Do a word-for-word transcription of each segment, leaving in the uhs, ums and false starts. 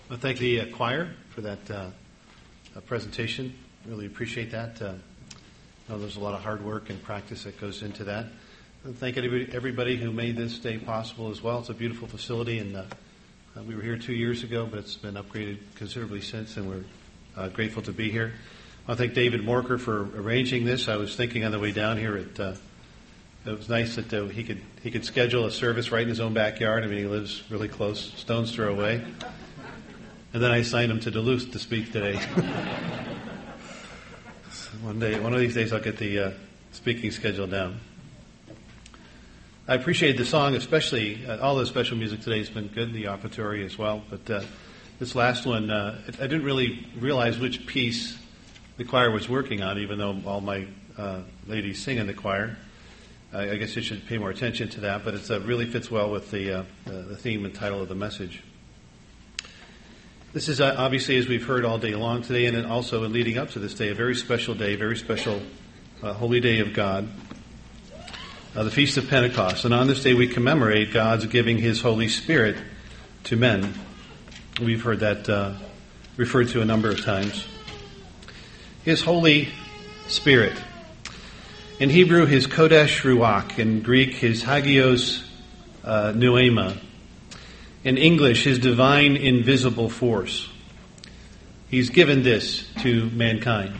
Well, thank the uh, choir for that uh, uh, presentation. Really appreciate that. Uh, I know there's a lot of hard work and practice that goes into that. And thank everybody, everybody who made this day possible as well. It's a beautiful facility, and uh, uh, we were here two years ago, but it's been upgraded considerably since, and we're uh, grateful to be here. I want to thank David Morker for arranging this. I was thinking on the way down here, it, uh, it was nice that uh, he could he could schedule a service right in his own backyard. I mean, he lives really close, stone's throw away. And then I assigned him to Duluth to speak today. one day, one of these days, I'll get the uh, speaking schedule down. I appreciate the song, especially uh, all the special music today has been good. The offertory as well, but uh, this last one, uh, I didn't really realize which piece the choir was working on, even though all my uh, ladies sing in the choir. I, I guess you should pay more attention to that, but it uh, really fits well with the uh, the theme and title of the message. This is uh, obviously, as we've heard all day long today, and then also leading up to this day, a very special day, very special uh, holy day of God, uh, the Feast of Pentecost. And on this day we commemorate God's giving His Holy Spirit to men. We've heard that uh, referred to a number of times. His Holy Spirit. In Hebrew, His Kodesh Ruach. In Greek, His Hagios uh, Pneuma. In English, His divine invisible force. He's given this to mankind.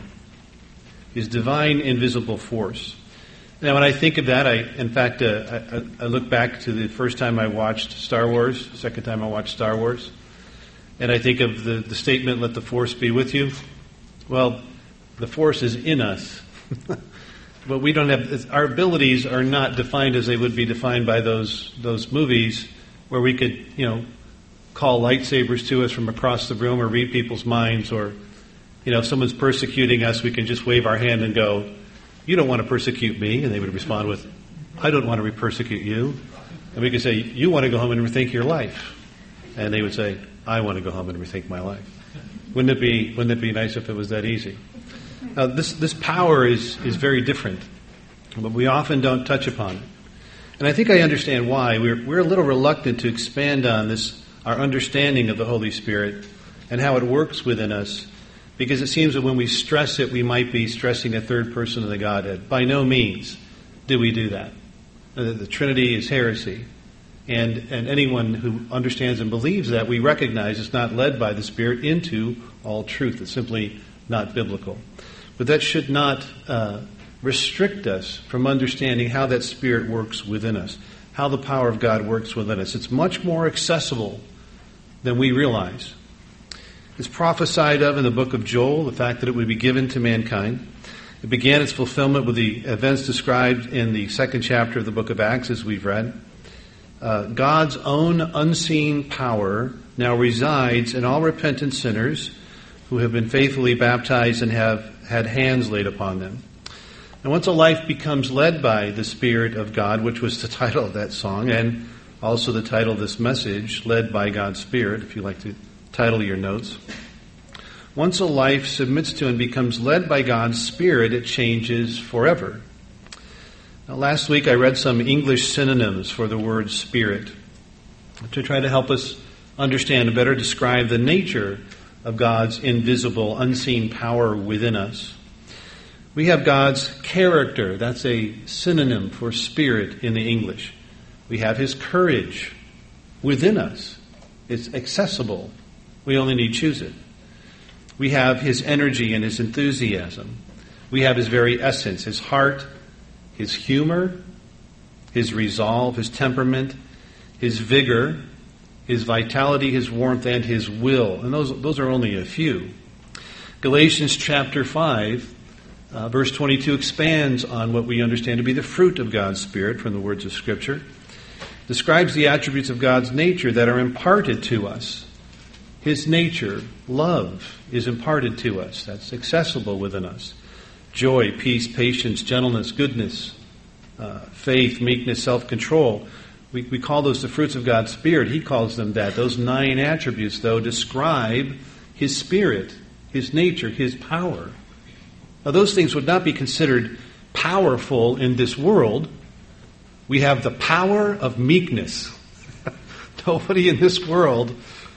His divine invisible force. Now, when I think of that, I, in fact, uh, I, I look back to the first time I watched Star Wars, the second time I watched Star Wars, and I think of the, the statement, "Let the force be with you." Well, the force is in us. But we don't have, our abilities are not defined as they would be defined by those those movies, where we could, you know, call lightsabers to us from across the room or read people's minds, or, you know, if someone's persecuting us, we can just wave our hand and go, "You don't want to persecute me." And they would respond with, "I don't want to persecute you." And we could say, "You want to go home and rethink your life." And they would say, "I want to go home and rethink my life." Wouldn't it be, wouldn't it be nice if it was that easy? Now, this, this power is, is very different, but we often don't touch upon it. And I think I understand why. We're, we're a little reluctant to expand on this, our understanding of the Holy Spirit and how it works within us, because it seems that when we stress it, we might be stressing the third person of the Godhead. By no means do we do that. The, the Trinity is heresy. And, and anyone who understands and believes that, we recognize is not led by the Spirit into all truth. It's simply not biblical. But that should not uh, restrict us from understanding how that Spirit works within us, how the power of God works within us. It's much more accessible than we realize. It's prophesied of in the book of Joel, the fact that it would be given to mankind. It began its fulfillment with the events described in the second chapter of the book of Acts, as we've read. Uh, God's own unseen power now resides in all repentant sinners who have been faithfully baptized and have had hands laid upon them. And once a life becomes led by the Spirit of God, which was the title of that song, and also the title of this message, Led by God's Spirit, if you like to title your notes. Once a life submits to and becomes led by God's Spirit, it changes forever. Now, last week I read some English synonyms for the word Spirit to try to help us understand and better describe the nature of God's invisible, unseen power within us. We have God's character. That's a synonym for spirit in the English. We have His courage within us. It's accessible. We only need to choose it. We have His energy and His enthusiasm. We have His very essence, His heart, His humor, His resolve, His temperament, His vigor, His vitality, His warmth, and His will. And those, those are only a few. Galatians chapter five, uh, verse twenty-two expands on what we understand to be the fruit of God's Spirit from the words of Scripture. Describes the attributes of God's nature that are imparted to us. His nature, love, is imparted to us. That's accessible within us. Joy, peace, patience, gentleness, goodness, uh, faith, meekness, self-control. We, we call those the fruits of God's Spirit. He calls them that. Those nine attributes, though, describe His Spirit, His nature, His power. Now, those things would not be considered powerful in this world. We have the power of meekness. Nobody in this world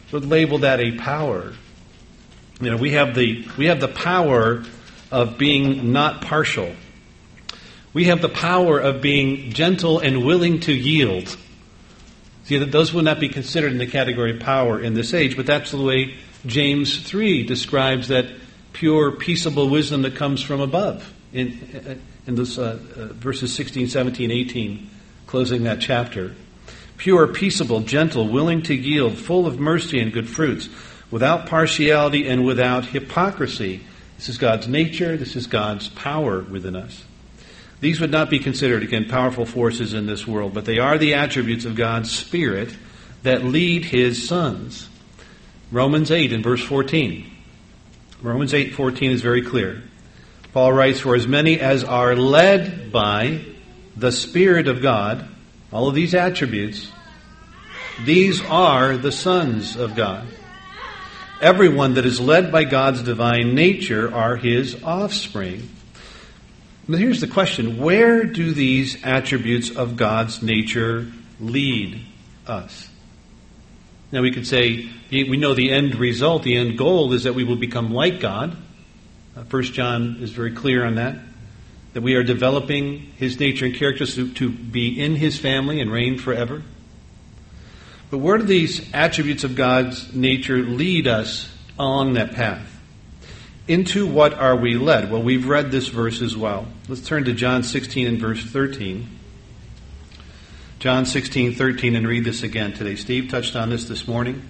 would label that a power. You know, we have the we have the power of being not partial. We have the power of being gentle and willing to yield. See, that those would not be considered in the category of power in this age, but that's the way James three describes that pure, peaceable wisdom that comes from above in, in those uh, uh, verses sixteen, seventeen, eighteen, closing that chapter. Pure, peaceable, gentle, willing to yield, full of mercy and good fruits, without partiality and without hypocrisy. This is God's nature. This is God's power within us. These would not be considered, again, powerful forces in this world, but they are the attributes of God's Spirit that lead His sons. Romans eight in verse fourteen. Romans eight fourteen is very clear. Paul writes, "For as many as are led by the Spirit of God," all of these attributes, "these are the sons of God." Everyone that is led by God's divine nature are His offspring. But here's the question: where do these attributes of God's nature lead us? Now we could say, we know the end result, the end goal is that we will become like God. Uh, First John is very clear on that. That we are developing His nature and character to, to be in His family and reign forever. But where do these attributes of God's nature lead us along that path? Into what are we led? Well, we've read this verse as well. Let's turn to John sixteen and verse thirteen. John sixteen, thirteen, and read this again today. Steve touched on this this morning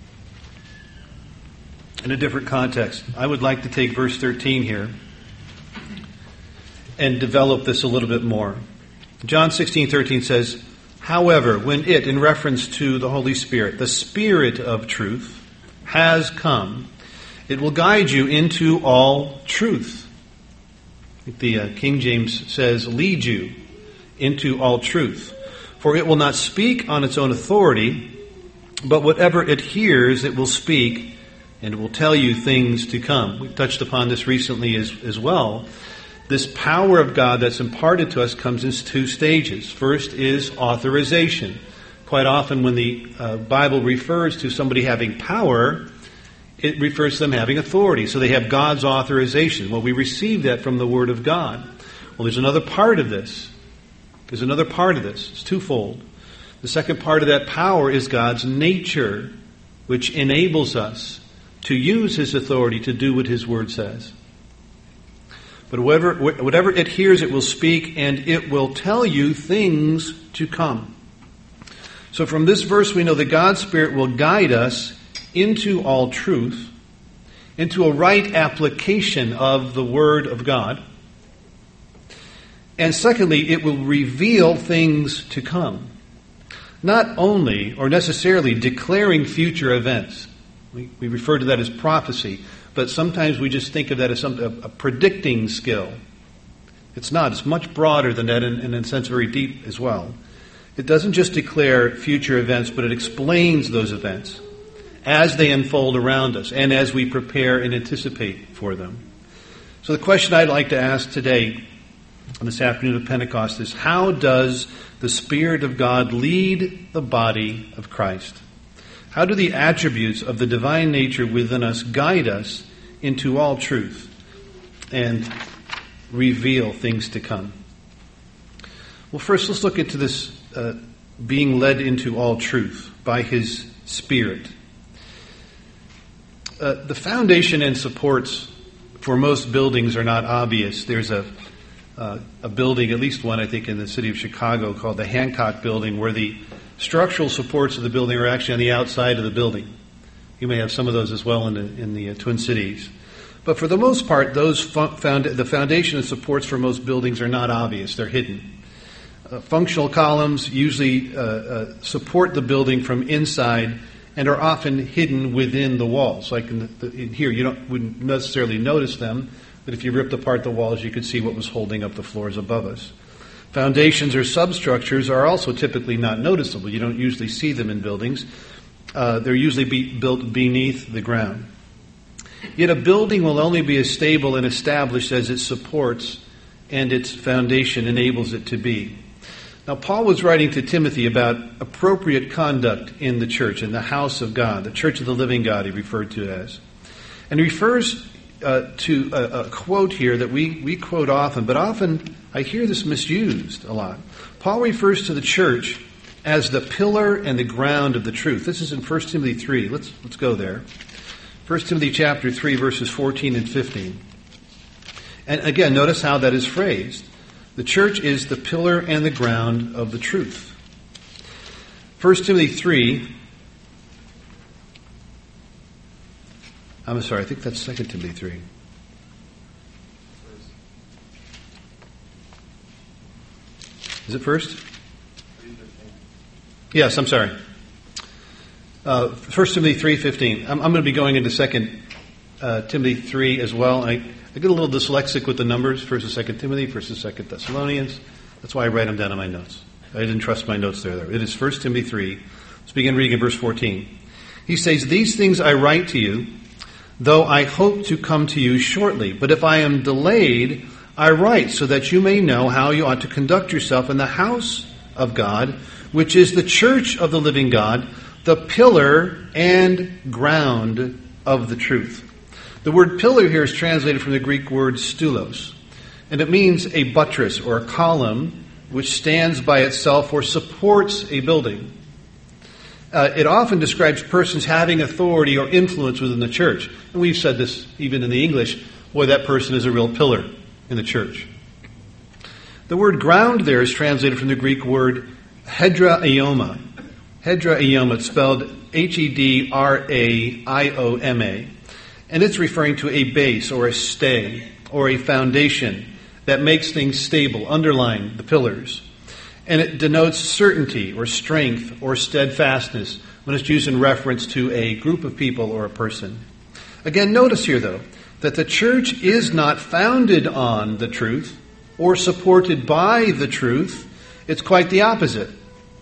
in a different context. I would like to take verse thirteen here and develop this a little bit more. John sixteen, thirteen says, "However, when it," in reference to the Holy Spirit, "the Spirit of truth has come, it will guide you into all truth." The uh, King James says, "lead you into all truth. For it will not speak on its own authority, but whatever it hears, it will speak, and it will tell you things to come." We've touched upon this recently as, as well. This power of God that's imparted to us comes in two stages. First is authorization. Quite often when the uh, Bible refers to somebody having power, it refers to them having authority. So they have God's authorization. Well, we receive that from the Word of God. Well, there's another part of this. There's another part of this. It's twofold. The second part of that power is God's nature, which enables us to use His authority to do what His Word says. But whatever, whatever it hears, it will speak, and it will tell you things to come. So from this verse, we know that God's Spirit will guide us into all truth, into a right application of the Word of God. And secondly, it will reveal things to come. Not only or necessarily declaring future events. We, we refer to that as prophecy, but sometimes we just think of that as some, a, a predicting skill. It's not. It's much broader than that, and, and in a sense very deep as well. It doesn't just declare future events, but it explains those events as they unfold around us and as we prepare and anticipate for them. So the question I'd like to ask today, on this afternoon of Pentecost, is how does the Spirit of God lead the body of Christ? How do the attributes of the divine nature within us guide us into all truth and reveal things to come? Well, first let's look into this uh, being led into all truth by His Spirit. Uh, the foundation and supports for most buildings are not obvious. There's a Uh, a building, at least one I think in the city of Chicago, called the Hancock Building, where the structural supports of the building are actually on the outside of the building. You may have some of those as well in the, in the uh, Twin Cities. But for the most part, those fu- found, the foundation and supports for most buildings are not obvious. They're hidden. Uh, functional columns usually uh, uh, support the building from inside and are often hidden within the walls. Like in, the, in here, you don't, wouldn't necessarily notice them, but if you ripped apart the walls, you could see what was holding up the floors above us. Foundations or substructures are also typically not noticeable. You don't usually see them in buildings. Uh, they're usually be built beneath the ground. Yet a building will only be as stable and established as its supports and its foundation enables it to be. Now, Paul was writing to Timothy about appropriate conduct in the church, in the house of God, the church of the living God, he referred to it as. And he refers uh, to a, a quote here that we, we quote often, but often I hear this misused a lot. Paul refers to the church as the pillar and the ground of the truth. This is in First Timothy three. Let's, let's go there. First Timothy chapter three, verses fourteen and fifteen. And again, notice how that is phrased. The church is the pillar and the ground of the truth. First Timothy three, I'm sorry, I think that's Second Timothy three. Is it first? Yes, I'm sorry. Uh, First Timothy three fifteen. I'm, I'm going to be going into Second uh, Timothy three as well. I, I get a little dyslexic with the numbers. First and Second Timothy, First and Second Thessalonians. That's why I write them down in my notes. I didn't trust my notes there. Though. It is First Timothy three. Let's begin reading in verse fourteen. He says, "These things I write to you, though I hope to come to you shortly. But if I am delayed, I write so that you may know how you ought to conduct yourself in the house of God, which is the church of the living God, the pillar and ground of the truth." The word pillar here is translated from the Greek word stulos, and it means a buttress or a column which stands by itself or supports a building. Uh, it often describes persons having authority or influence within the church. And we've said this even in the English, boy, that person is a real pillar in the church. The word ground there is translated from the Greek word hedraioma. Hedraioma, it's spelled H E D R A I O M A. And it's referring to a base or a stay or a foundation that makes things stable, underlying the pillars. And it denotes certainty or strength or steadfastness when it's used in reference to a group of people or a person. Again, notice here, though, that the church is not founded on the truth or supported by the truth. It's quite the opposite.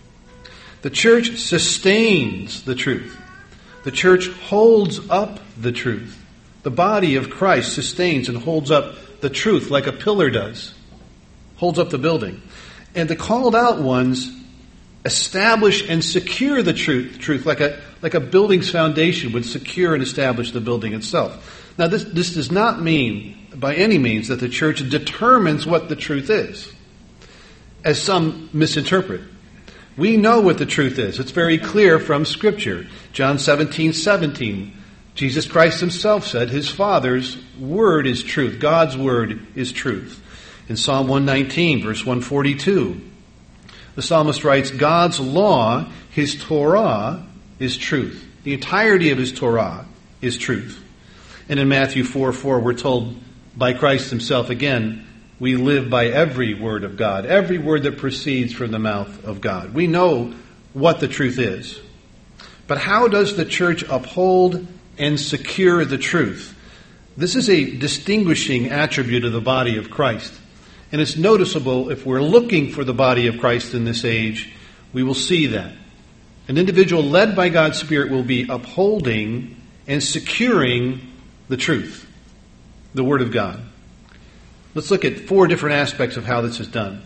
The church sustains the truth. The church holds up the truth. The body of Christ sustains and holds up the truth like a pillar does. Holds up the building. And the called out ones establish and secure the truth, truth like a like a building's foundation would secure and establish the building itself. Now this, this does not mean by any means that the church determines what the truth is, as some misinterpret. We know what the truth is. It's very clear from Scripture. John seventeen seventeen. Jesus Christ himself said his Father's word is truth. God's word is truth. In Psalm one nineteen, verse one forty-two, the psalmist writes, God's law, his Torah, is truth. The entirety of his Torah is truth. And in Matthew four four, we're told by Christ himself again, we live by every word of God, every word that proceeds from the mouth of God. We know what the truth is. But how does the church uphold and secure the truth? This is a distinguishing attribute of the body of Christ. And it's noticeable if we're looking for the body of Christ in this age, we will see that. An individual led by God's Spirit will be upholding and securing the truth, the Word of God. Let's look at four different aspects of how this is done.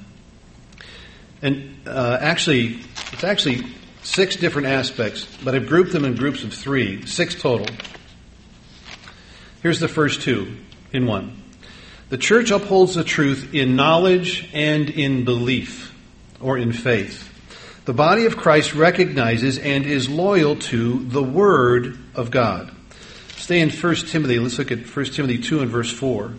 And uh, actually, it's actually six different aspects, but I've grouped them in groups of three, six total. Here's the first two in one. The church upholds the truth in knowledge and in belief, or in faith. The body of Christ recognizes and is loyal to the Word of God. Stay in First Timothy. Let's look at First Timothy two and verse four.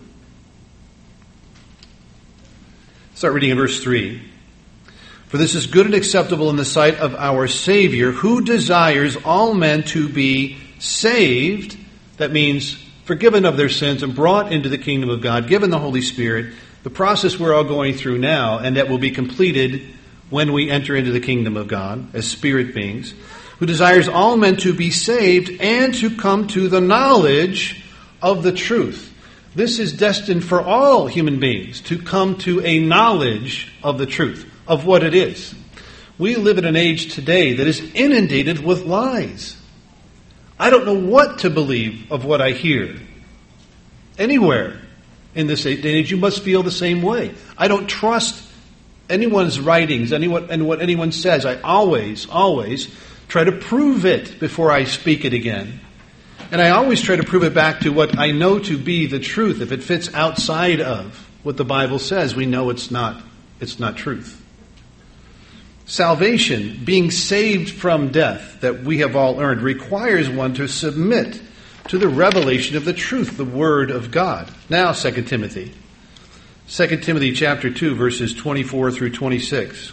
Start reading in verse three. For this is good and acceptable in the sight of our Savior, who desires all men to be saved. That means forgiven of their sins and brought into the kingdom of God, given the Holy Spirit, the process we're all going through now, and that will be completed when we enter into the kingdom of God as spirit beings, who desires all men to be saved and to come to the knowledge of the truth. This is destined for all human beings to come to a knowledge of the truth, of what it is. We live in an age today that is inundated with lies. I don't know what to believe of what I hear. Anywhere in this age, you must feel the same way. I don't trust anyone's writings, anyone, and what anyone says, I always, always try to prove it before I speak it again. And I always try to prove it back to what I know to be the truth. If it fits outside of what the Bible says, we know it's not, it's not truth. Salvation, being saved from death that we have all earned, requires one to submit to the revelation of the truth, the Word of God. Now, Second Timothy. Second Timothy chapter two, verses twenty-four through twenty-six.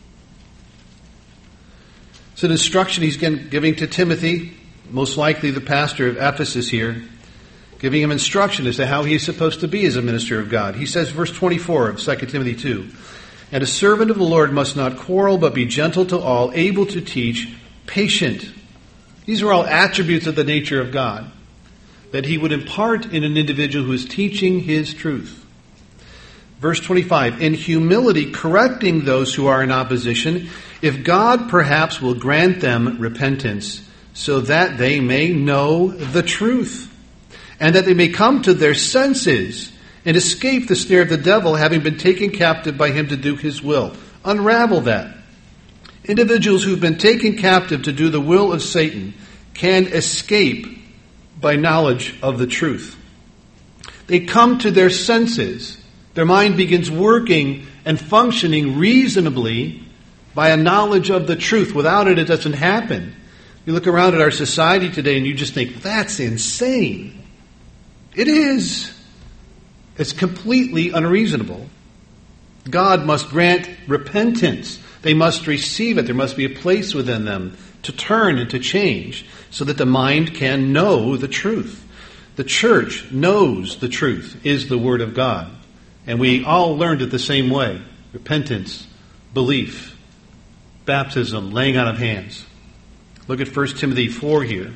It's an instruction he's giving to Timothy, most likely the pastor of Ephesus here, giving him instruction as to how he is supposed to be as a minister of God. He says, verse twenty-four of Second Timothy two, "And a servant of the Lord must not quarrel, but be gentle to all, able to teach, patient." These are all attributes of the nature of God that he would impart in an individual who is teaching his truth. Verse twenty-five, "In humility correcting those who are in opposition, if God perhaps will grant them repentance, so that they may know the truth, and that they may come to their senses and escape the snare of the devil, having been taken captive by him to do his will." Unravel that. Individuals who've been taken captive to do the will of Satan can escape by knowledge of the truth. They come to their senses. Their mind begins working and functioning reasonably by a knowledge of the truth. Without it, it doesn't happen. You look around at our society today and you just think, that's insane. It is. It's completely unreasonable. God must grant repentance. They must receive it. There must be a place within them to turn and to change so that the mind can know the truth. The church knows the truth is the Word of God. And we all learned it the same way. Repentance, belief, baptism, laying on of hands. Look at First Timothy four here.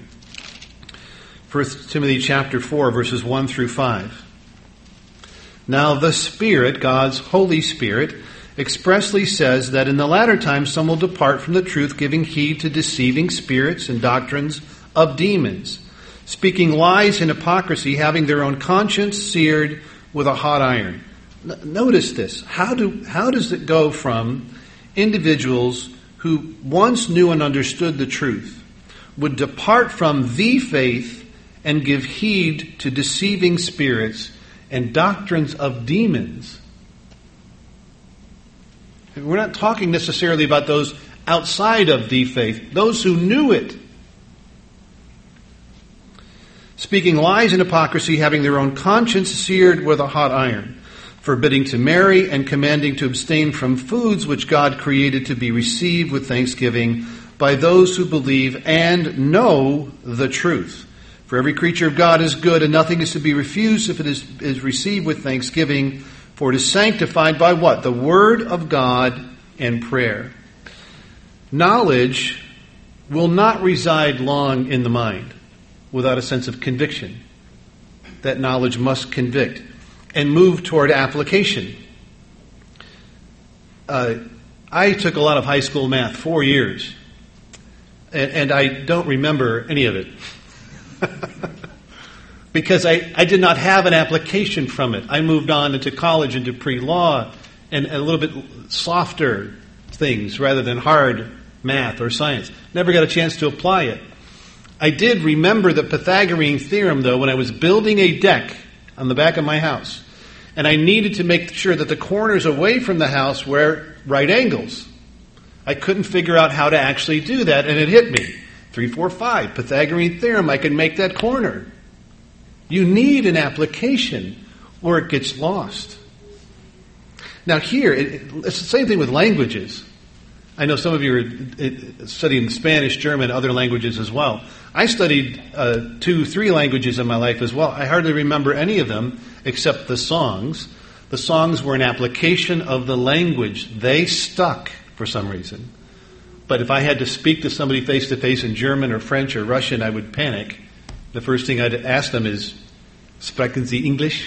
First Timothy chapter four, verses one through five. "Now the Spirit, God's Holy Spirit, expressly says that in the latter times some will depart from the truth, giving heed to deceiving spirits and doctrines of demons, speaking lies and hypocrisy, having their own conscience seared with a hot iron." Notice this. How do how does it go from individuals who once knew and understood the truth would depart from the faith and give heed to deceiving spirits and doctrines of demons? We're not talking necessarily about those outside of the faith, those who knew it. Speaking lies and hypocrisy, having their own conscience seared with a hot iron, forbidding to marry and commanding to abstain from foods which God created to be received with thanksgiving by those who believe and know the truth. For every creature of God is good, and nothing is to be refused if it is, is received with thanksgiving, for it is sanctified by what? The Word of God and prayer. Knowledge will not reside long in the mind without a sense of conviction. That knowledge must convict and move toward application. Uh, I took a lot of high school math, four years, and, and I don't remember any of it. Because I, I did not have an application from it. I moved on into college, into pre-law, and a little bit softer things rather than hard math or science. Never got a chance to apply it. I did remember the Pythagorean theorem, though, when I was building a deck on the back of my house. And I needed to make sure that the corners away from the house were right angles. I couldn't figure out how to actually do that, and it hit me. Three, four, five, Pythagorean theorem, I can make that corner. You need an application or it gets lost. Now here, it, it's the same thing with languages. I know some of you are studying Spanish, German, other languages as well. I studied uh, two, three languages in my life as well. I hardly remember any of them except the songs. The songs were an application of the language. They stuck for some reason. But if I had to speak to somebody face-to-face in German or French or Russian, I would panic. The first thing I'd ask them is, "Sprechen Sie English?"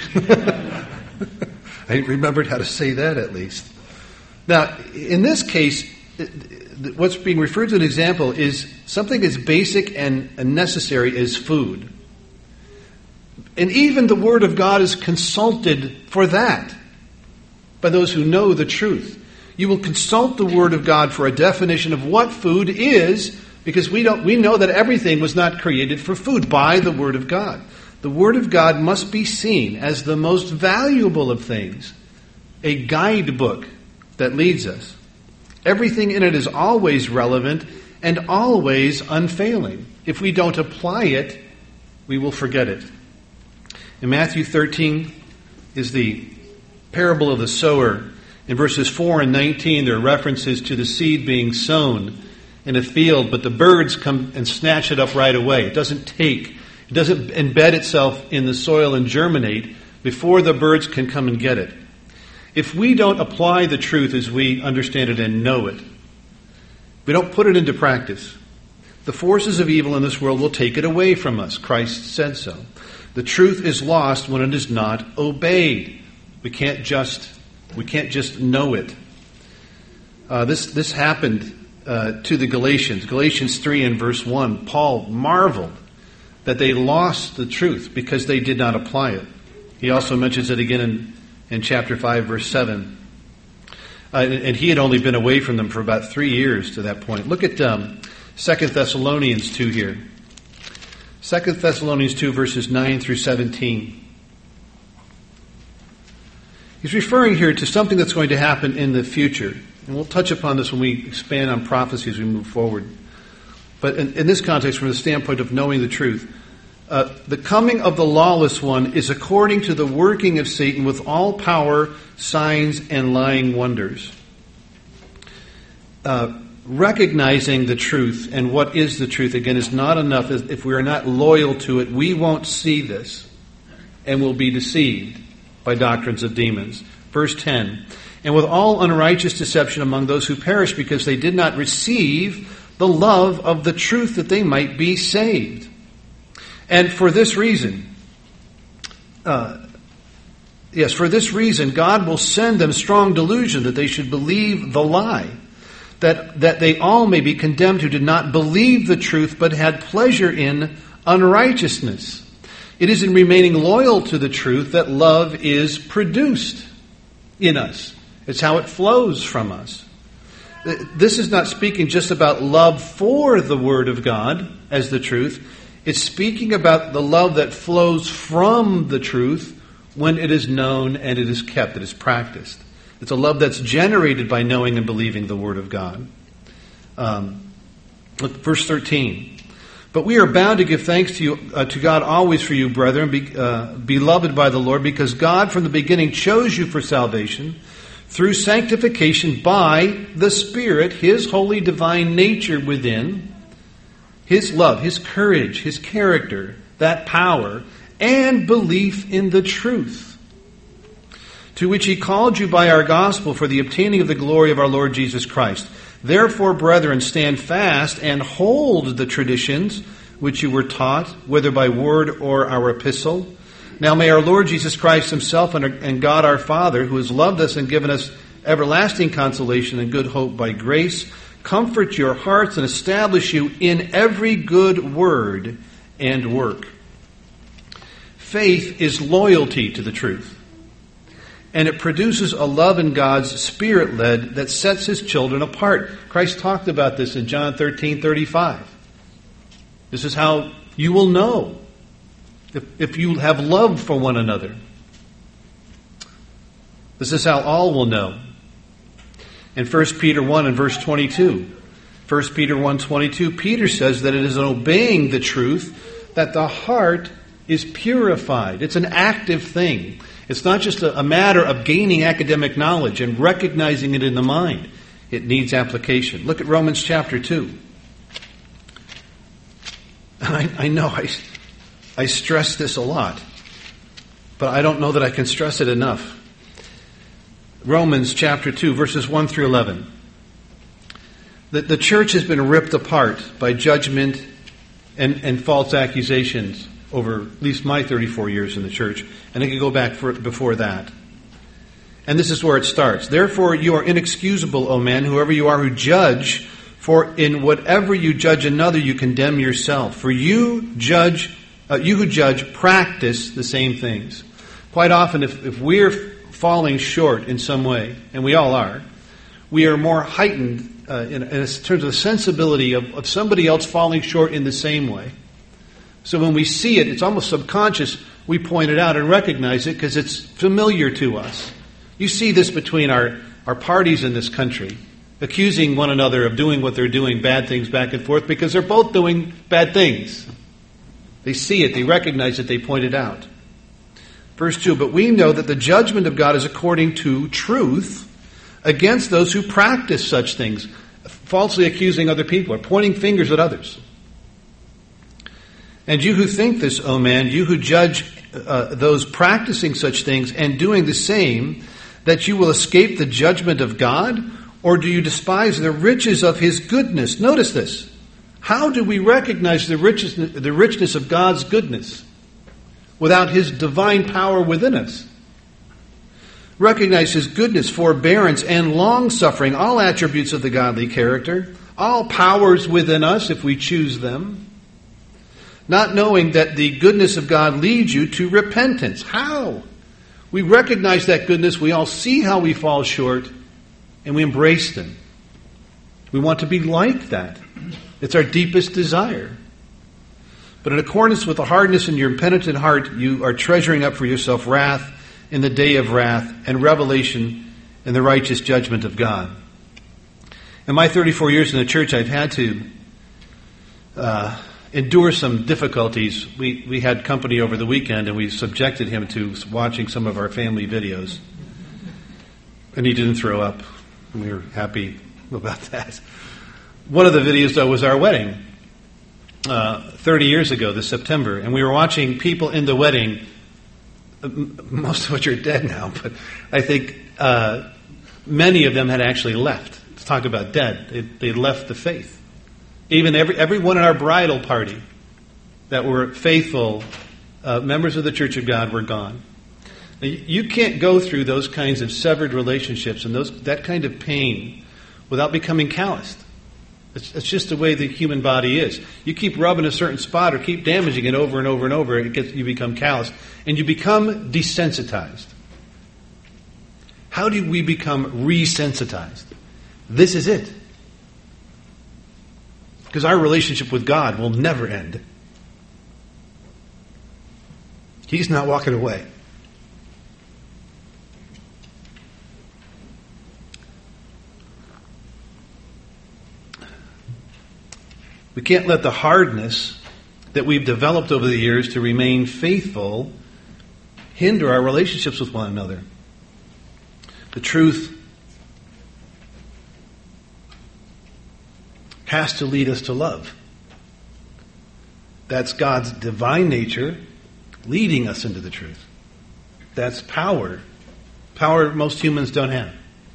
I remembered how to say that at least. Now, in this case, what's being referred to an example is something as basic and necessary as food. And even the Word of God is consulted for that by those who know the truth. You will consult the Word of God for a definition of what food is, because we don't we know that everything was not created for food by the Word of God. The Word of God must be seen as the most valuable of things, a guidebook that leads us. Everything in it is always relevant and always unfailing. If we don't apply it, we will forget it. In Matthew thirteen is the parable of the sower. In verses four and nineteen, there are references to the seed being sown in a field, but the birds come and snatch it up right away. It doesn't take, it doesn't embed itself in the soil and germinate before the birds can come and get it. If we don't apply the truth as we understand it and know it, we don't put it into practice, the forces of evil in this world will take it away from us. Christ said so. The truth is lost when it is not obeyed. We can't just we can't just know it. Uh, this this happened uh, to the Galatians. Galatians three and verse one. Paul marveled that they lost the truth because they did not apply it. He also mentions it again in, in chapter five, verse seven. Uh, and, and he had only been away from them for about three years to that point. Look at um, Second Thessalonians two here. Second Thessalonians two, verses nine through seventeen. He's referring here to something that's going to happen in the future. And we'll touch upon this when we expand on prophecy as we move forward. But in, in this context, from the standpoint of knowing the truth, uh, the coming of the lawless one is according to the working of Satan with all power, signs, and lying wonders. Uh, recognizing the truth and what is the truth, again, is not enough. If we are not loyal to it, we won't see this and will be deceived by doctrines of demons. Verse ten, and with all unrighteous deception among those who perish because they did not receive the love of the truth that they might be saved. And for this reason, uh, yes, for this reason, God will send them strong delusion that they should believe the lie, that, that they all may be condemned who did not believe the truth but had pleasure in unrighteousness. It is in remaining loyal to the truth that love is produced in us. It's how it flows from us. This is not speaking just about love for the Word of God as the truth. It's speaking about the love that flows from the truth when it is known and it is kept, it is practiced. It's a love that's generated by knowing and believing the Word of God. Um, look, verse thirteen. But we are bound to give thanks to you, uh, to God always for you, brethren, be, uh, beloved by the Lord, because God from the beginning chose you for salvation through sanctification by the Spirit, His holy divine nature within, His love, His courage, His character, that power, and belief in the truth, to which He called you by our gospel for the obtaining of the glory of our Lord Jesus Christ. Therefore, brethren, stand fast and hold the traditions which you were taught, whether by word or our epistle. Now may our Lord Jesus Christ Himself and God our Father, who has loved us and given us everlasting consolation and good hope by grace, comfort your hearts and establish you in every good word and work. Faith is loyalty to the truth. And it produces a love in God's Spirit-led that sets His children apart. Christ talked about this in John thirteen thirty-five. This is how you will know if, if you have love for one another. This is how all will know. In First Peter one and verse twenty-two, First Peter one twenty-two, Peter says that it is in obeying the truth that the heart is purified. It's an active thing. It's not just a, a matter of gaining academic knowledge and recognizing it in the mind. It needs application. Look at Romans chapter two. I, I know I, I stress this a lot, but I don't know that I can stress it enough. Romans chapter two, verses one through eleven. The, the church has been ripped apart by judgment and, and false accusations over at least my thirty-four years in the church, and I could go back for, before that. And this is where it starts. Therefore you are inexcusable, O men, whoever you are who judge, for in whatever you judge another, you condemn yourself. For you judge, uh, you who judge practice the same things. Quite often, if, if we're falling short in some way, and we all are, we are more heightened uh, in, in terms of the sensibility of, of somebody else falling short in the same way. So when we see it, it's almost subconscious. We point it out and recognize it because it's familiar to us. You see this between our, our parties in this country, accusing one another of doing what they're doing, bad things back and forth, because they're both doing bad things. They see it, they recognize it, they point it out. Verse two, but we know that the judgment of God is according to truth against those who practice such things, falsely accusing other people or pointing fingers at others. And you who think this, O man, you who judge uh, those practicing such things and doing the same, that you will escape the judgment of God? Or do you despise the riches of His goodness? Notice this. How do we recognize the richness, the richness of God's goodness without His divine power within us? Recognize His goodness, forbearance, and long-suffering, all attributes of the godly character, all powers within us if we choose them, not knowing that the goodness of God leads you to repentance. How? We recognize that goodness, we all see how we fall short, and we embrace them. We want to be like that. It's our deepest desire. But in accordance with the hardness in your impenitent heart, you are treasuring up for yourself wrath in the day of wrath and revelation in the righteous judgment of God. In my thirty-four years in the church, I've had to uh, endure some difficulties. We, we had company over the weekend, and we subjected him to watching some of our family videos. And he didn't throw up. We were happy about that. One of the videos, though, was our wedding uh, thirty years ago, this September. And we were watching people in the wedding, most of which are dead now, but I think uh, many of them had actually left. Let's talk about dead. They, they left the faith. Even every everyone at our bridal party that were faithful uh, members of the Church of God were gone. Now, you can't go through those kinds of severed relationships and those that kind of pain without becoming calloused. It's, it's just the way the human body is. You keep rubbing a certain spot or keep damaging it over and over and over, it gets, you become calloused. And you become desensitized. How do we become resensitized? This is it. Because our relationship with God will never end. He's not walking away. We can't let the hardness that we've developed over the years to remain faithful hinder our relationships with one another. The truth has to lead us to love. That's God's divine nature leading us into the truth. That's power. Power most humans don't have.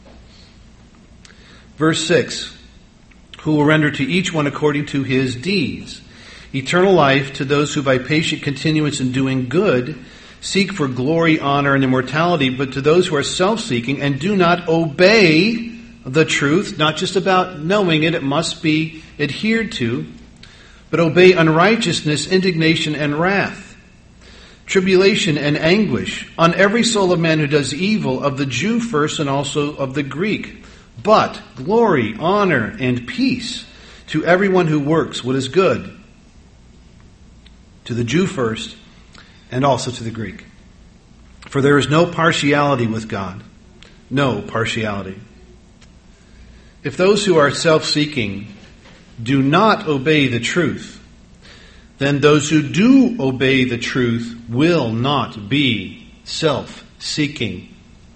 Verse six. Who will render to each one according to his deeds. Eternal life to those who by patient continuance in doing good seek for glory, honor, and immortality, but to those who are self-seeking and do not obey the truth, not just about knowing it, it must be adhered to, but obey unrighteousness, indignation, and wrath, tribulation and anguish on every soul of man who does evil, of the Jew first and also of the Greek. But glory, honor, and peace to everyone who works what is good, to the Jew first, and also to the Greek. For there is no partiality with God. No partiality. If those who are self-seeking do not obey the truth, then those who do obey the truth will not be self-seeking.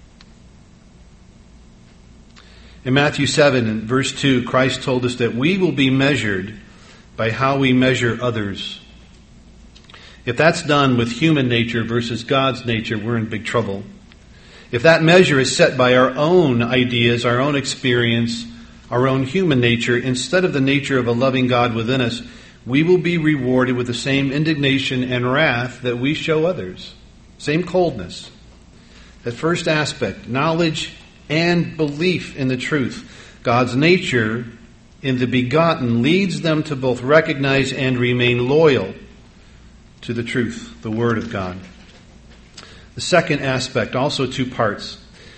In Matthew seven and verse two, Christ told us that we will be measured by how we measure others. If that's done with human nature versus God's nature, we're in big trouble. If that measure is set by our own ideas, our own experience, our own human nature, instead of the nature of a loving God within us, we will be rewarded with the same indignation and wrath that we show others. Same coldness. That first aspect, knowledge and belief in the truth. God's nature in the begotten leads them to both recognize and remain loyal to the truth, the Word of God. The second aspect, also two parts.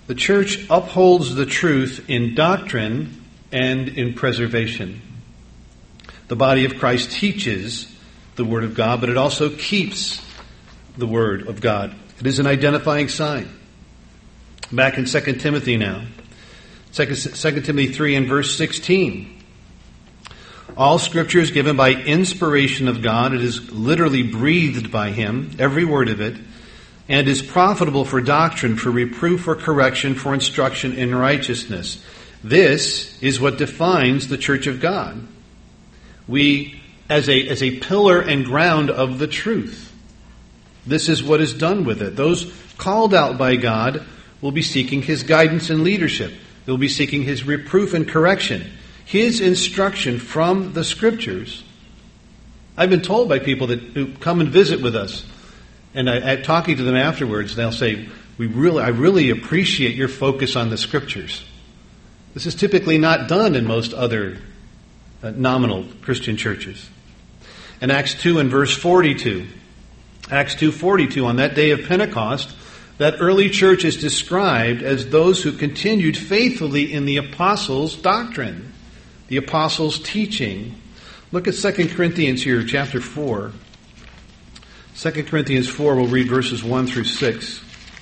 The church upholds the truth in doctrine and in preservation. The body of Christ teaches the Word of God, but it also keeps the Word of God. It is an identifying sign. Back in Second Timothy now. Second Timothy three and verse sixteen. All Scripture is given by inspiration of God. It is literally breathed by Him, every word of it, and is profitable for doctrine, for reproof, for correction, for instruction in righteousness. This is what defines the Church of God. We, as a, as a pillar and ground of the truth, this is what is done with it. Those called out by God will be seeking His guidance and leadership. They'll be seeking His reproof and correction, His instruction from the Scriptures. I've been told by people that who come and visit with us, and I, I talking to them afterwards, they'll say, "We really, I really appreciate your focus on the Scriptures." This is typically not done in most other uh, nominal Christian churches. In Acts two and verse forty-two, Acts two forty-two, on that day of Pentecost, that early church is described as those who continued faithfully in the apostles' doctrine, the apostles' teaching. Look at Second Corinthians here, chapter four. Second Corinthians four, we'll read verses one through six.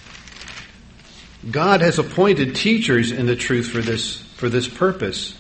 God has appointed teachers in the truth for this, for this purpose.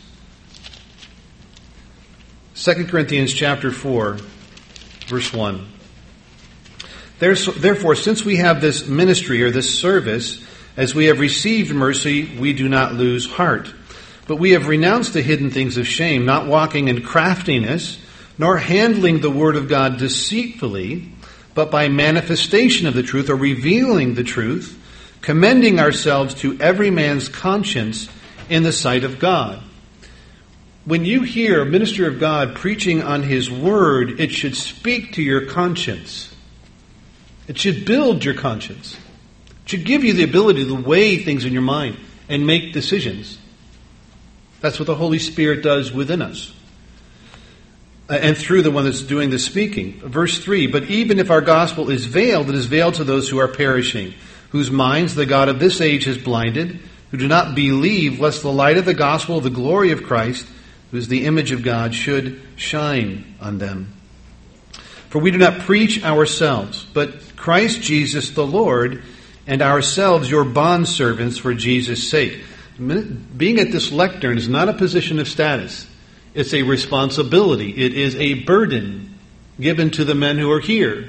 Second Corinthians chapter four, verse one. Therefore, since we have this ministry or this service, as we have received mercy, we do not lose heart. But we have renounced the hidden things of shame, not walking in craftiness, nor handling the word of God deceitfully, but by manifestation of the truth, or revealing the truth, commending ourselves to every man's conscience in the sight of God. When you hear a minister of God preaching on His word, it should speak to your conscience. It should build your conscience. It should give you the ability to weigh things in your mind and make decisions. That's what the Holy Spirit does within us. And through the one that's doing the speaking. Verse three, but even if our gospel is veiled, it is veiled to those who are perishing, whose minds the God of this age has blinded, who do not believe, lest the light of the gospel of the glory of Christ, who is the image of God, should shine on them. For we do not preach ourselves, but Christ Jesus the Lord, and ourselves your bondservants for Jesus' sake. Being at this lectern is not a position of status. It's a responsibility. It is a burden given to the men who are here.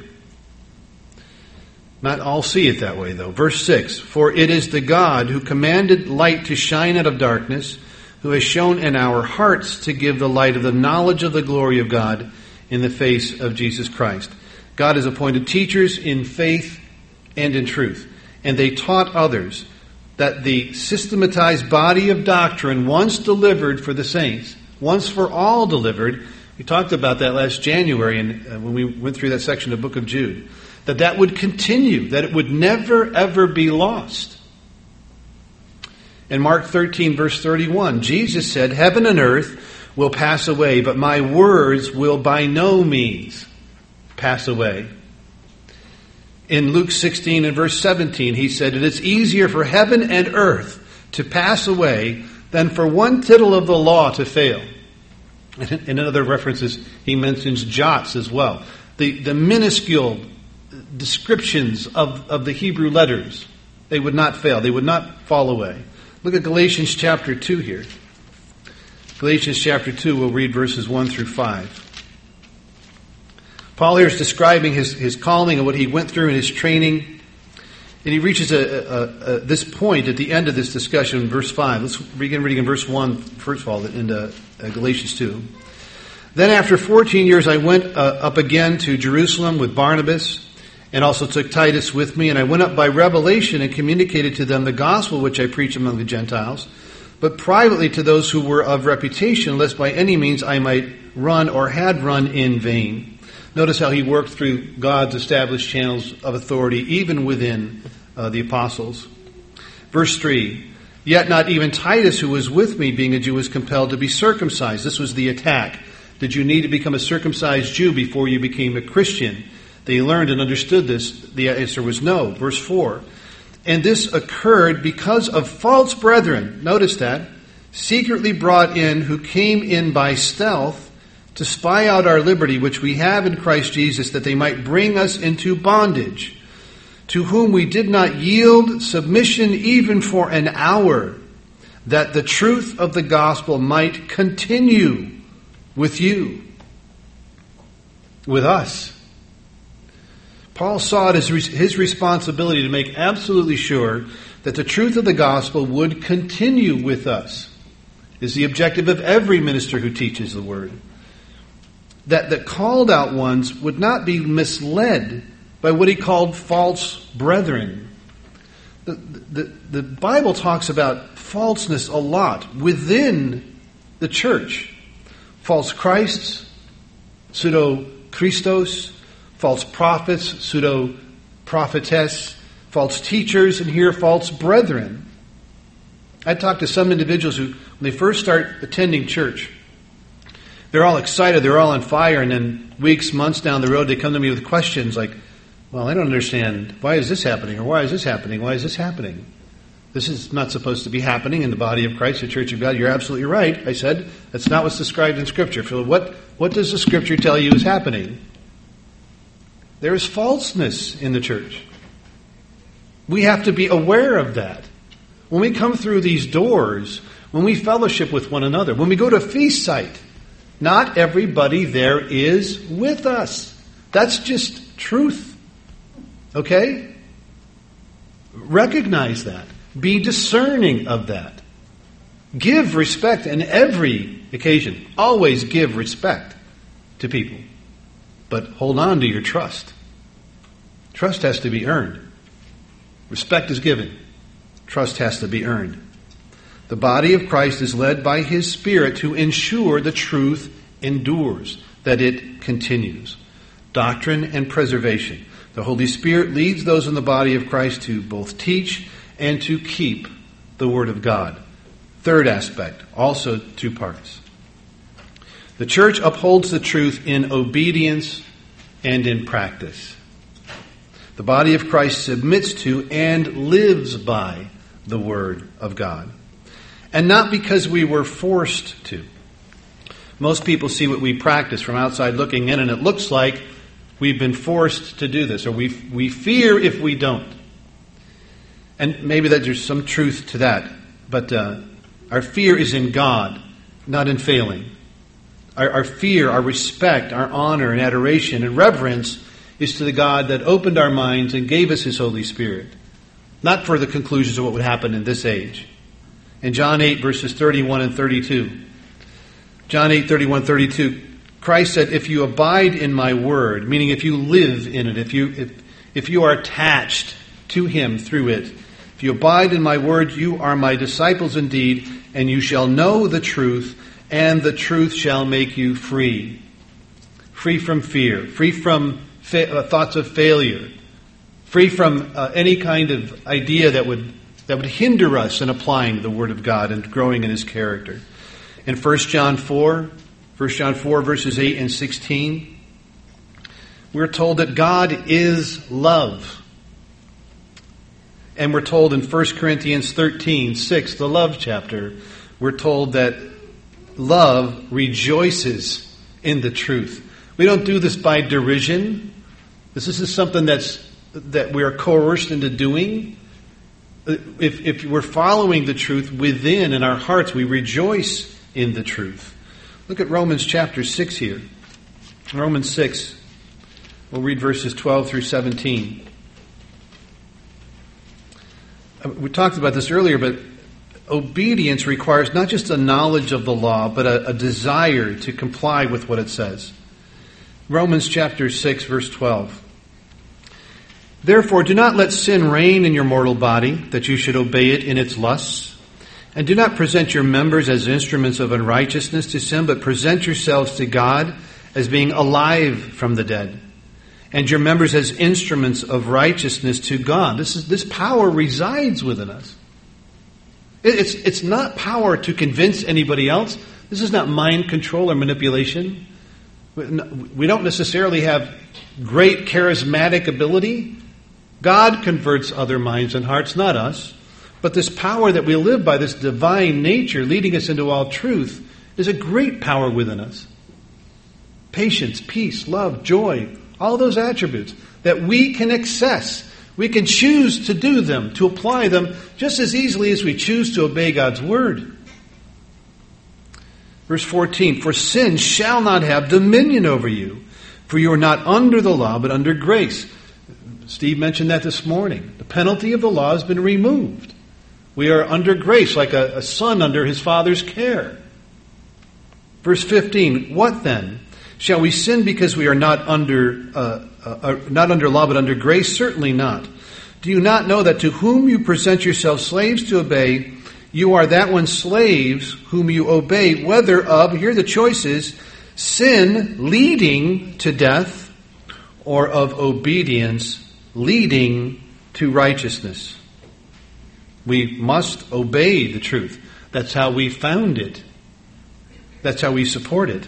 Not all see it that way, though. Verse six, for it is the God who commanded light to shine out of darkness, who has shown in our hearts to give the light of the knowledge of the glory of God in the face of Jesus Christ. God has appointed teachers in faith and in truth, and they taught others that the systematized body of doctrine, once delivered for the saints, once for all delivered, we talked about that last January and uh, when we went through that section of the book of Jude, that that would continue, that it would never ever be lost. In Mark thirteen verse thirty-one, Jesus said, heaven and earth will pass away, but my words will by no means pass away. In Luke sixteen and verse seventeen, he said, it is easier for heaven and earth to pass away than for one tittle of the law to fail. And in other references, he mentions jots as well. The, the minuscule descriptions of, of the Hebrew letters, they would not fail. They would not fall away. Look at Galatians chapter two here. Galatians chapter two, we'll read verses one through five. Paul here is describing his, his calling and what he went through in his training. And he reaches a, a, a, this point at the end of this discussion in verse five. Let's begin reading in verse one, first of all, in uh, Galatians two. Then after fourteen years I went uh, up again to Jerusalem with Barnabas, and also took Titus with me. And I went up by revelation and communicated to them the gospel which I preach among the Gentiles, but privately to those who were of reputation, lest by any means I might run or had run in vain. Notice how he worked through God's established channels of authority, even within uh, the apostles. Verse three, yet not even Titus, who was with me, being a Jew, was compelled to be circumcised. This was the attack. Did you need to become a circumcised Jew before you became a Christian? They learned and understood this. The answer was no. Verse four, And this occurred because of false brethren, notice that, secretly brought in, who came in by stealth to spy out our liberty, which we have in Christ Jesus, that they might bring us into bondage, to whom we did not yield submission even for an hour, that the truth of the gospel might continue with you, with us. Paul saw it as his responsibility to make absolutely sure that the truth of the gospel would continue with us. It is the objective of every minister who teaches the word. That the called out ones would not be misled by what he called false brethren. The, the, the Bible talks about falseness a lot within the church. False Christs, pseudo-Christos, false prophets, pseudo-prophetess, false teachers, and here false brethren. I talked to some individuals who, when they first start attending church, they're all excited, they're all on fire, and then weeks, months down the road, they come to me with questions like, well, I don't understand. Why is this happening? Or why is this happening? Why is this happening? This is not supposed to be happening in the body of Christ, the Church of God. You're absolutely right. I said, that's not what's described in Scripture. So what, what does the Scripture tell you is happening? There is falseness in the church. We have to be aware of that. When we come through these doors, when we fellowship with one another, when we go to feast site, not everybody there is with us. That's just truth. Okay? Recognize that. Be discerning of that. Give respect on every occasion. Always give respect to people. But hold on to your trust. Trust has to be earned. Respect is given. Trust has to be earned. The body of Christ is led by His Spirit to ensure the truth endures, that it continues. Doctrine and preservation. The Holy Spirit leads those in the body of Christ to both teach and to keep the Word of God. Third aspect, also two parts. The church upholds the truth in obedience and in practice. The body of Christ submits to and lives by the Word of God. And not because we were forced to. Most people see what we practice from outside looking in, and it looks like we've been forced to do this, or we we fear if we don't. And maybe that there's some truth to that, but uh, our fear is in God, not in failing. Our, our fear, our respect, our honor and adoration and reverence is to the God that opened our minds and gave us His Holy Spirit, not for the conclusions of what would happen in this age. In John eight, verses thirty-one and thirty-two, John eight, thirty-one, thirty-two, Christ said, if you abide in my word, meaning if you live in it, if you if, if you are attached to Him through it, if you abide in my word, you are my disciples indeed, and you shall know the truth, and the truth shall make you free. Free from fear, free from fa- uh, thoughts of failure, free from uh, any kind of idea that would that would hinder us in applying the Word of God and growing in His character. In First John four, First John four, verses eight and sixteen, we're told that God is love. And we're told in First Corinthians thirteen, six, the love chapter, we're told that love rejoices in the truth. We don't do this by derision. This is something that's that we are coerced into doing. If, if we're following the truth within in our hearts, we rejoice in the truth. Look at Romans chapter six here. Romans six. We'll read verses twelve through seventeen. We talked about this earlier, but obedience requires not just a knowledge of the law, but a, a desire to comply with what it says. Romans chapter six, verse twelve. Therefore, do not let sin reign in your mortal body, that you should obey it in its lusts. And do not present your members as instruments of unrighteousness to sin, but present yourselves to God as being alive from the dead, and your members as instruments of righteousness to God. This is this power resides within us. It's, it's not power to convince anybody else. This is not mind control or manipulation. We don't necessarily have great charismatic ability, God converts other minds and hearts, not us. But this power that we live by, this divine nature leading us into all truth, is a great power within us. Patience, peace, love, joy, all those attributes that we can access. We can choose to do them, to apply them, just as easily as we choose to obey God's word. Verse fourteen, for sin shall not have dominion over you, for you are not under the law, but under grace. Steve mentioned that this morning. The penalty of the law has been removed. We are under grace, like a, a son under his father's care. Verse fifteen, what then? Shall we sin because we are not under uh, uh, not under law, but under grace? Certainly not. Do you not know that to whom you present yourselves slaves to obey, you are that one slaves whom you obey, whether of, here the choice is, sin leading to death, or of obedience leading to righteousness? We must obey the truth. That's how we found it. That's how we support it.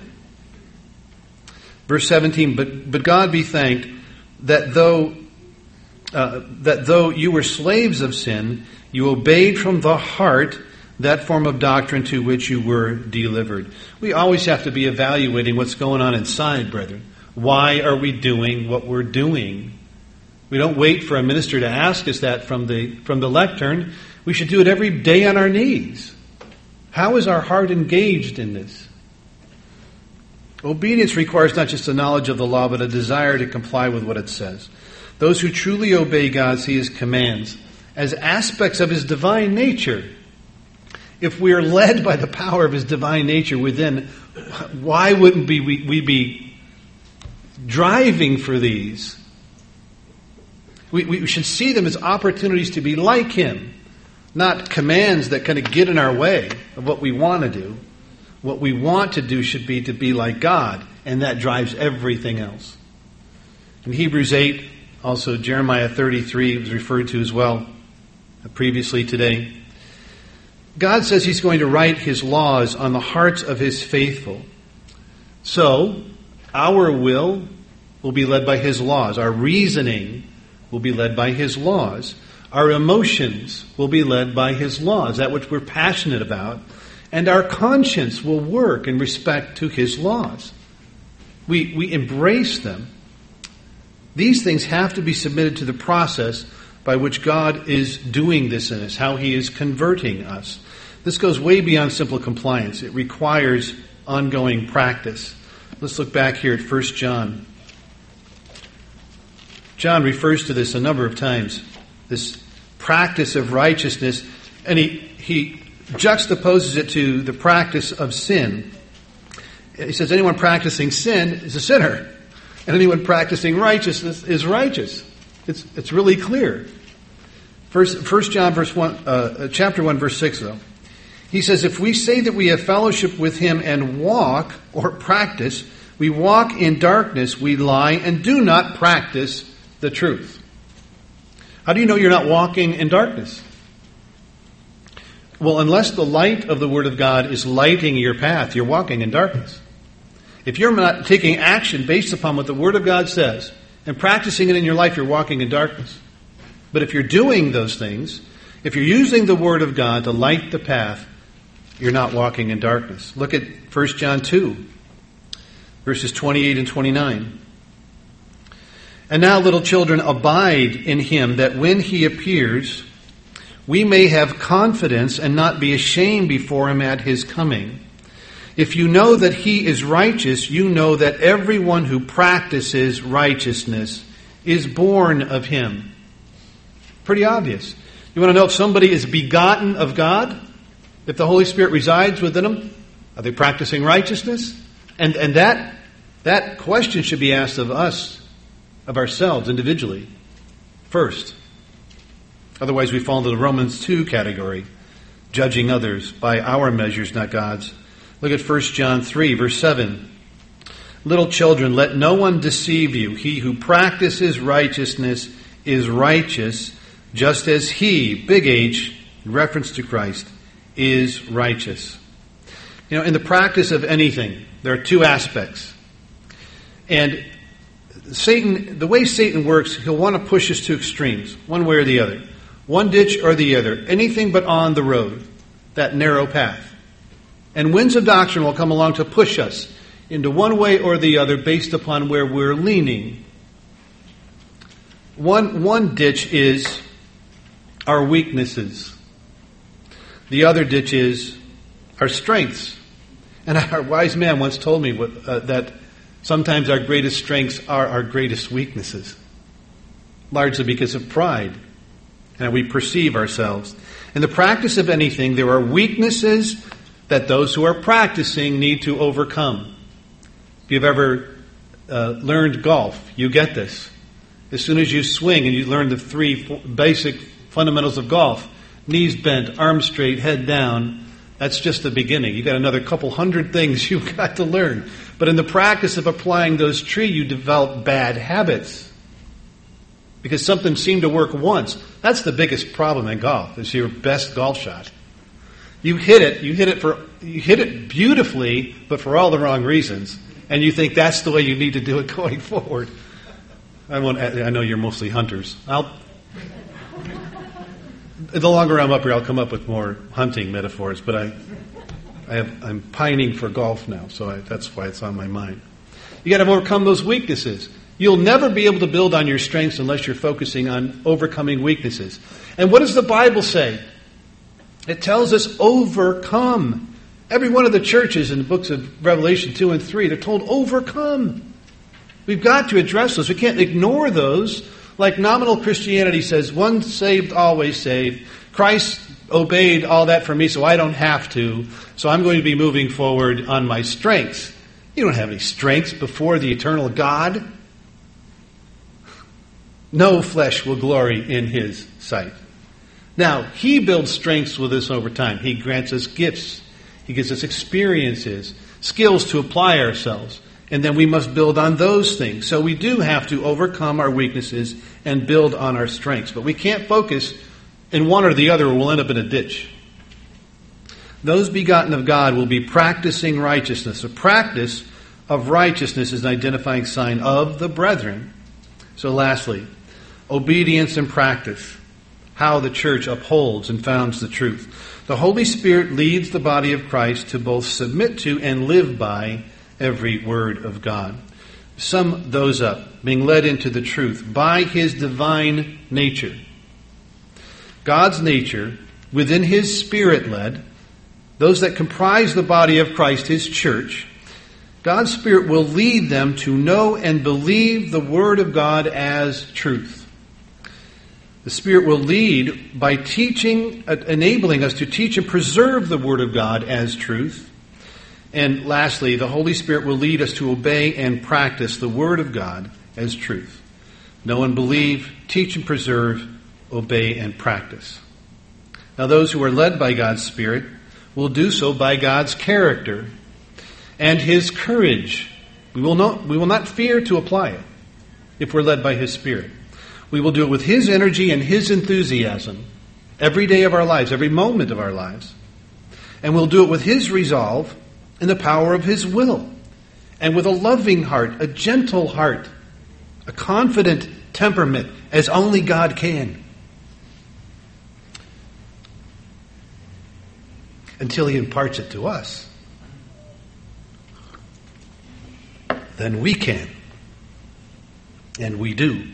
Verse seventeen, but, but God be thanked that though uh, that though you were slaves of sin, you obeyed from the heart that form of doctrine to which you were delivered. We always have to be evaluating what's going on inside, brethren. Why are we doing what we're doing? We don't wait for a minister to ask us that from the from the lectern. We should do it every day on our knees. How is our heart engaged in this? Obedience requires not just a knowledge of the law, but a desire to comply with what it says. Those who truly obey God see His commands as aspects of His divine nature. If we are led by the power of His divine nature within, why wouldn't we, we, we be driving for these? We, we should see them as opportunities to be like Him, not commands that kind of get in our way of what we want to do. What we want to do should be to be like God, and that drives everything else. In Hebrews eight, also Jeremiah thirty-three was referred to as well previously today. God says He's going to write His laws on the hearts of His faithful. So, our will will be led by His laws. Our reasoning will be led by His laws. Our emotions will be led by His laws, that which we're passionate about. And our conscience will work in respect to His laws. We, we embrace them. These things have to be submitted to the process by which God is doing this in us, how He is converting us. This goes way beyond simple compliance. It requires ongoing practice. Let's look back here at First John. John refers to this a number of times, this practice of righteousness, and he, he juxtaposes it to the practice of sin. He says anyone practicing sin is a sinner, and anyone practicing righteousness is righteous. It's it's really clear. First, First John verse one, uh, chapter one, verse six, though. He says, if we say that we have fellowship with Him and walk or practice, we walk in darkness, we lie and do not practice the truth. How do you know you're not walking in darkness? Well, unless the light of the Word of God is lighting your path, you're walking in darkness. If you're not taking action based upon what the Word of God says and practicing it in your life, you're walking in darkness. But if you're doing those things, if you're using the Word of God to light the path, you're not walking in darkness. Look at First John two, verses twenty-eight and twenty-nine. And now, little children, abide in Him, that when He appears, we may have confidence and not be ashamed before Him at His coming. If you know that He is righteous, you know that everyone who practices righteousness is born of Him. Pretty obvious. You want to know if somebody is begotten of God? If the Holy Spirit resides within them? Are they practicing righteousness? And and that that question should be asked of us, of ourselves individually, first. Otherwise we fall into the Romans two category, judging others by our measures, not God's. Look at First John three, verse seven. Little children, let no one deceive you. He who practices righteousness is righteous, just as He, big H, in reference to Christ, is righteous. You know, in the practice of anything, there are two aspects. And Satan, the way Satan works, he'll want to push us to extremes, one way or the other. One ditch or the other. Anything but on the road, that narrow path. And winds of doctrine will come along to push us into one way or the other based upon where we're leaning. One, one ditch is our weaknesses. The other ditch is our strengths. And our wise man once told me what, uh, that sometimes our greatest strengths are our greatest weaknesses, largely because of pride and we perceive ourselves. In the practice of anything, there are weaknesses that those who are practicing need to overcome. If you've ever uh, learned golf, you get this. As soon as you swing and you learn the three basic fundamentals of golf, knees bent, arms straight, head down, that's just the beginning. You've got another couple hundred things you've got to learn. But in the practice of applying those three, you develop bad habits. Because something seemed to work once. That's the biggest problem in golf, is your best golf shot. You hit it, you hit it for you hit it beautifully, but for all the wrong reasons. And you think that's the way you need to do it going forward. I won't, I know you're mostly hunters. I'll the longer I'm up here, I'll come up with more hunting metaphors, but I I have, I'm pining for golf now, so I, that's why it's on my mind. You got to overcome those weaknesses. You'll never be able to build on your strengths unless you're focusing on overcoming weaknesses. And what does the Bible say? It tells us overcome. Every one of the churches in the books of Revelation two and three, they're told overcome. We've got to address those. We can't ignore those. Like nominal Christianity says, once saved, always saved. Christ obeyed all that for me, so I don't have to. So I'm going to be moving forward on my strengths. You don't have any strengths before the eternal God. No flesh will glory in His sight. Now, He builds strengths with us over time. He grants us gifts. He gives us experiences, skills to apply ourselves. And then we must build on those things. So we do have to overcome our weaknesses and build on our strengths. But we can't focus in one or the other, or we'll end up in a ditch. Those begotten of God will be practicing righteousness. A practice of righteousness is an identifying sign of the brethren. So lastly, obedience and practice. How the church upholds and founds the truth. The Holy Spirit leads the body of Christ to both submit to and live by every word of God. Sum those up, being led into the truth by His divine nature. God's nature, within His Spirit-led, those that comprise the body of Christ, His church, God's Spirit will lead them to know and believe the Word of God as truth. The Spirit will lead by teaching, enabling us to teach and preserve the Word of God as truth. And lastly, the Holy Spirit will lead us to obey and practice the Word of God as truth. Know and believe, teach and preserve, obey and practice. Now those who are led by God's Spirit will do so by God's character and His courage. We will not, we will not fear to apply it if we're led by His Spirit. We will do it with His energy and His enthusiasm every day of our lives, every moment of our lives. And we'll do it with His resolve and the power of His will. And with a loving heart, a gentle heart, a confident temperament, as only God can. Until He imparts it to us. Then we can. And we do.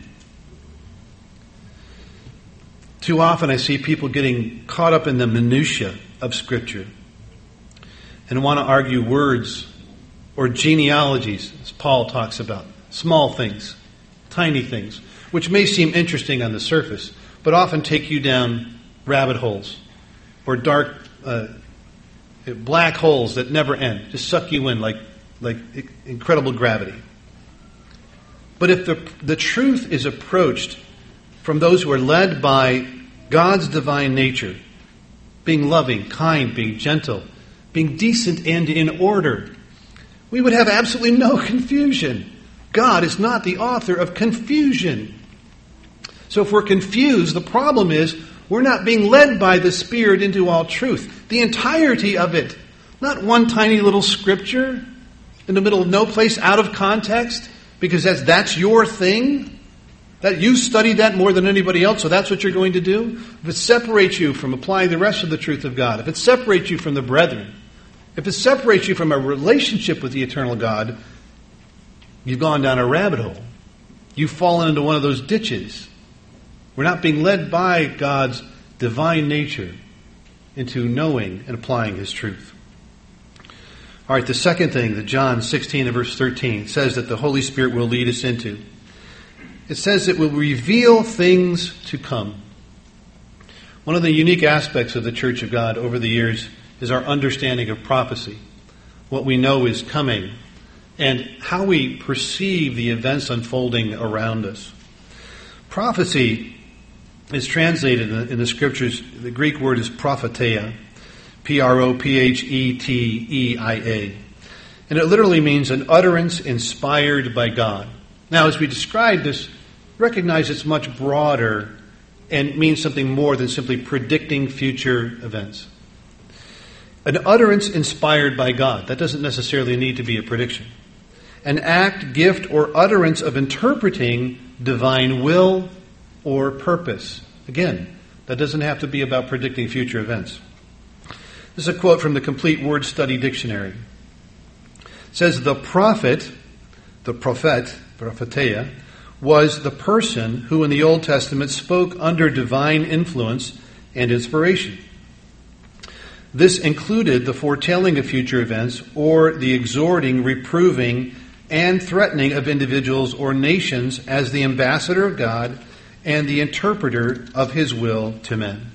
Too often I see people getting caught up in the minutiae of Scripture and want to argue words or genealogies, as Paul talks about. Small things, tiny things, which may seem interesting on the surface, but often take you down rabbit holes or dark, uh, black holes that never end, just suck you in like, like incredible gravity. But if the, the truth is approached from those who are led by God's divine nature, being loving, kind, being gentle, being decent and in order, we would have absolutely no confusion. God is not the author of confusion. So if we're confused, the problem is we're not being led by the Spirit into all truth. The entirety of it, not one tiny little scripture in the middle of no place, out of context, because that's, that's your thing? That you studied that more than anybody else, so that's what you're going to do? If it separates you from applying the rest of the truth of God, if it separates you from the brethren, if it separates you from a relationship with the eternal God, you've gone down a rabbit hole. You've fallen into one of those ditches. We're not being led by God's divine nature into knowing and applying His truth. All right, the second thing that John sixteen and verse thirteen says that the Holy Spirit will lead us into. It says it will reveal things to come. One of the unique aspects of the Church of God over the years is our understanding of prophecy, what we know is coming, and how we perceive the events unfolding around us. Prophecy is translated in the, in the Scriptures, the Greek word is propheteia, P R O P H E T E I A. And it literally means an utterance inspired by God. Now, as we describe this, recognize it's much broader and means something more than simply predicting future events. An utterance inspired by God. That doesn't necessarily need to be a prediction. An act, gift, or utterance of interpreting divine will or purpose. Again, that doesn't have to be about predicting future events. This is a quote from the Complete Word Study Dictionary. It says, the prophet, the prophet, propheteia, was the person who in the Old Testament spoke under divine influence and inspiration. This included the foretelling of future events or the exhorting, reproving, and threatening of individuals or nations as the ambassador of God and the interpreter of His will to men.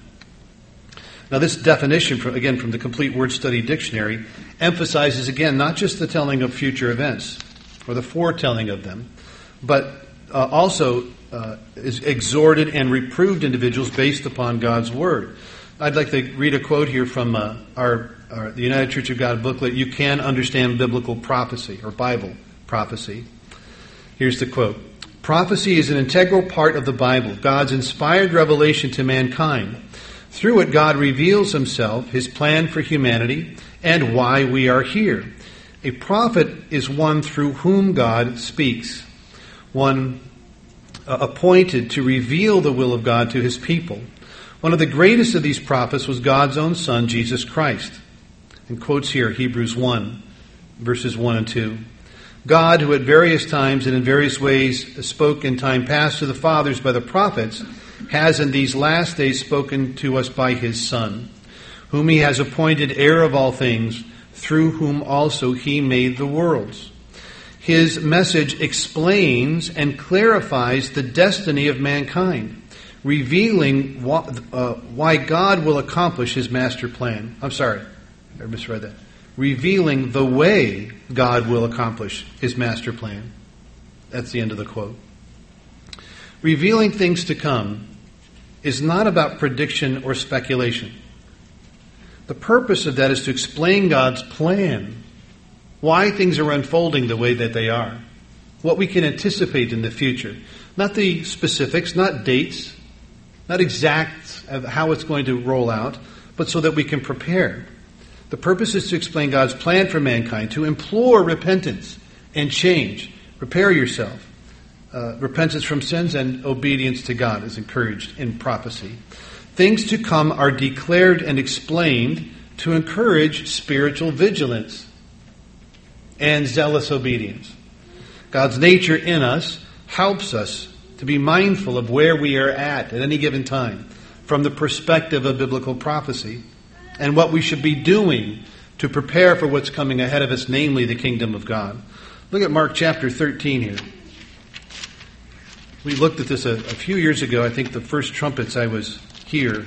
Now this definition, from, again from the Complete Word Study Dictionary, emphasizes again not just the telling of future events or the foretelling of them, but uh, also uh, is exhorted and reproved individuals based upon God's Word. I'd like to read a quote here from uh, our, our the United Church of God booklet, You Can Understand Biblical Prophecy, or Bible Prophecy. Here's the quote. Prophecy is an integral part of the Bible, God's inspired revelation to mankind. Through it, God reveals Himself, His plan for humanity, and why we are here. A prophet is one through whom God speaks, one uh, appointed to reveal the will of God to His people. One of the greatest of these prophets was God's own Son, Jesus Christ. And quotes here Hebrews one, verses one and two. God, who at various times and in various ways spoke in time past to the fathers by the prophets, has in these last days spoken to us by His Son, whom He has appointed heir of all things, through whom also He made the worlds. His message explains and clarifies the destiny of mankind, revealing why, uh, why God will accomplish His master plan. I'm sorry, I misread that. Revealing the way God will accomplish His master plan. That's the end of the quote. Revealing things to come is not about prediction or speculation. The purpose of that is to explain God's plan, why things are unfolding the way that they are, what we can anticipate in the future. Not the specifics, not dates, not exact of how it's going to roll out, but so that we can prepare. The purpose is to explain God's plan for mankind, to implore repentance and change. Prepare yourself. Uh, repentance from sins and obedience to God is encouraged in prophecy. Things to come are declared and explained to encourage spiritual vigilance and zealous obedience. God's nature in us helps us to be mindful of where we are at at any given time from the perspective of biblical prophecy and what we should be doing to prepare for what's coming ahead of us, namely the kingdom of God. Look at Mark chapter thirteen here. We looked at this a, a few years ago. I think the first trumpets I was here.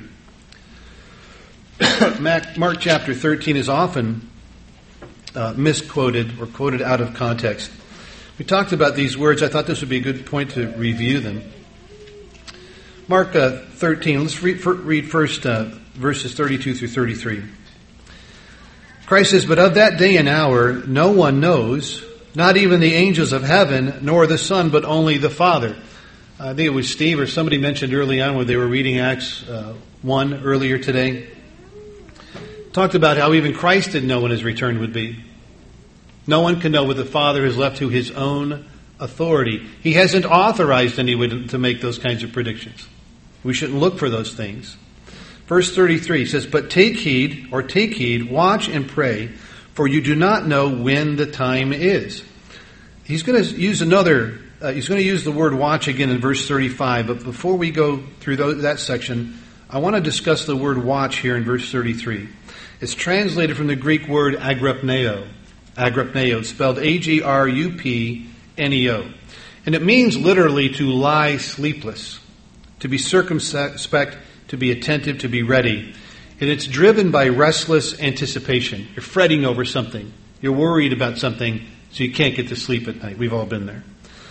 Mark chapter thirteen is often uh, misquoted or quoted out of context. We talked about these words. I thought this would be a good point to review them. Mark uh, thirteen, let's read, read first uh, verses thirty-two through thirty-three. Christ says, "But of that day and hour no one knows, not even the angels of heaven, nor the Son, but only the Father." I think it was Steve or somebody mentioned early on when they were reading Acts uh, one earlier today. Talked about how even Christ didn't know when His return would be. No one can know what the Father has left to His own authority. He hasn't authorized anyone to make those kinds of predictions. We shouldn't look for those things. Verse thirty-three says, "But take heed," or take heed, "watch and pray, for you do not know when the time is." He's going to use another, uh, he's going to use the word watch again in verse thirty-five, but before we go through those, that section, I want to discuss the word watch here in verse thirty-three. It's translated from the Greek word agrupneo. Agrupneo, spelled A G R U P N E O. And it means literally to lie sleepless, to be circumspect, to be attentive, to be ready. And it's driven by restless anticipation. You're fretting over something. You're worried about something, so you can't get to sleep at night. We've all been there.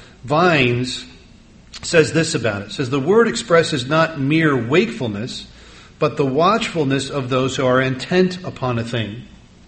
Vines says this about it. It says, "The word expresses not mere wakefulness, but the watchfulness of those who are intent upon a thing."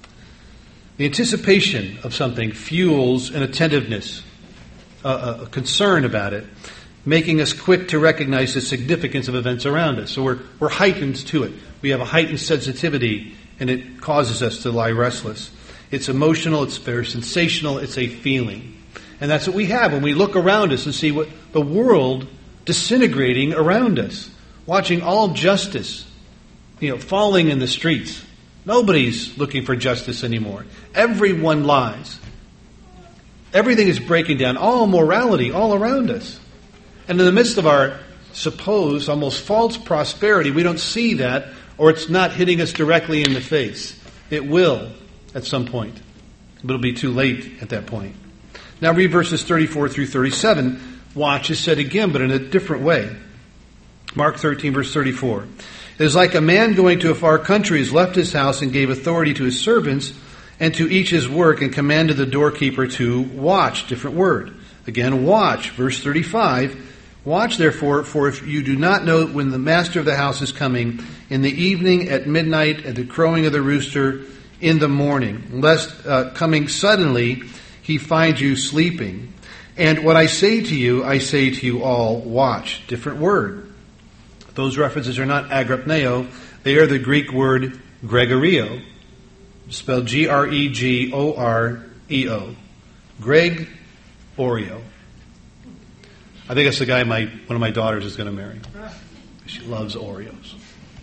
The anticipation of something fuels an attentiveness, a, a concern about it, making us quick to recognize the significance of events around us. So we're, we're heightened to it. We have a heightened sensitivity, and it causes us to lie restless. It's emotional, it's very sensational, it's a feeling. And that's what we have when we look around us and see what the world disintegrating around us, watching all justice, you know, falling in the streets. Nobody's looking for justice anymore. Everyone lies. Everything is breaking down. All morality all around us. And in the midst of our supposed, almost false prosperity, we don't see that, or it's not hitting us directly in the face. It will at some point, but it'll be too late at that point. Now read verses thirty-four through thirty-seven. Watch is said again, but in a different way. Mark thirteen, verse thirty-four. "It is like a man going to a far country who has left his house and gave authority to his servants and to each his work and commanded the doorkeeper to watch." Different word. Again, watch. Verse thirty-five. "Watch therefore, for if you do not know when the master of the house is coming, in the evening, at midnight, at the crowing of the rooster, in the morning, lest uh, coming suddenly he find you sleeping. And what I say to you, I say to you all, watch." Different word. Those references are not agrupneo. They are the Greek word Gregorio, spelled G R E G O R E O. Greg Oreo. I think that's the guy my one of my daughters is going to marry. She loves Oreos.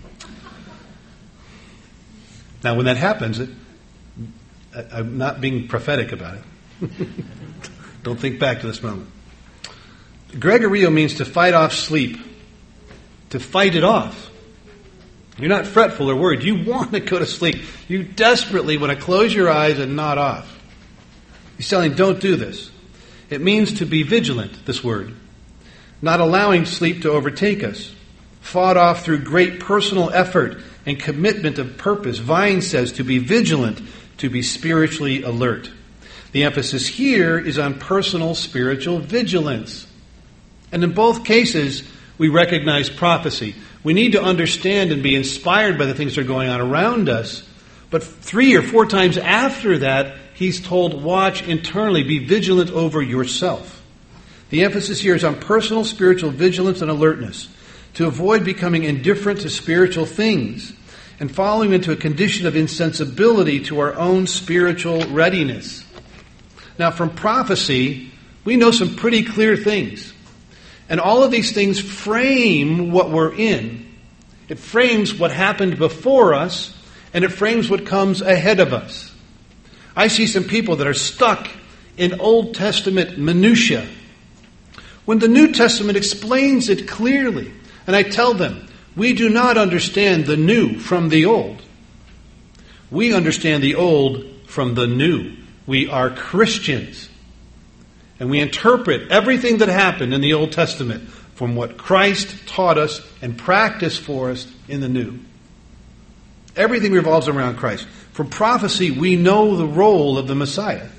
Now, when that happens, it, I, I'm not being prophetic about it. Don't think back to this moment. Gregorio means to fight off sleep. To fight it off. You're not fretful or worried. You want to go to sleep. You desperately want to close your eyes and nod off. He's telling, don't do this. It means to be vigilant, this word. Not allowing sleep to overtake us. Fought off through great personal effort and commitment of purpose. Vine says to be vigilant, to be spiritually alert. The emphasis here is on personal spiritual vigilance. And in both cases, we recognize prophecy. We need to understand and be inspired by the things that are going on around us. But three or four times after that, he's told, watch internally, be vigilant over yourself. The emphasis here is on personal spiritual vigilance and alertness, to avoid becoming indifferent to spiritual things and falling into a condition of insensibility to our own spiritual readiness. Now, from prophecy, we know some pretty clear things. And all of these things frame what we're in. It frames what happened before us, and it frames what comes ahead of us. I see some people that are stuck in Old Testament minutia, when the New Testament explains it clearly. And I tell them, we do not understand the new from the old. We understand the old from the new. We are Christians. And we interpret everything that happened in the Old Testament from what Christ taught us and practiced for us in the New. Everything revolves around Christ. From prophecy, we know the role of the Messiah.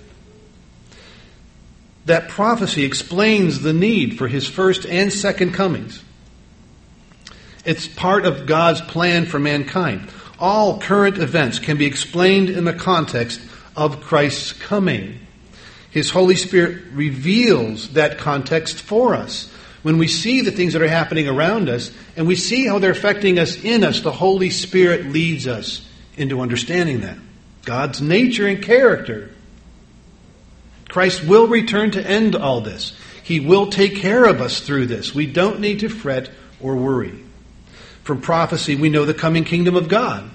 That prophecy explains the need for his first and second comings. It's part of God's plan for mankind. All current events can be explained in the context of Christ's coming. His Holy Spirit reveals that context for us. When we see the things that are happening around us, and we see how they're affecting us in us, the Holy Spirit leads us into understanding that. God's nature and character. Christ will return to end all this. He will take care of us through this. We don't need to fret or worry. From prophecy, we know the coming kingdom of God.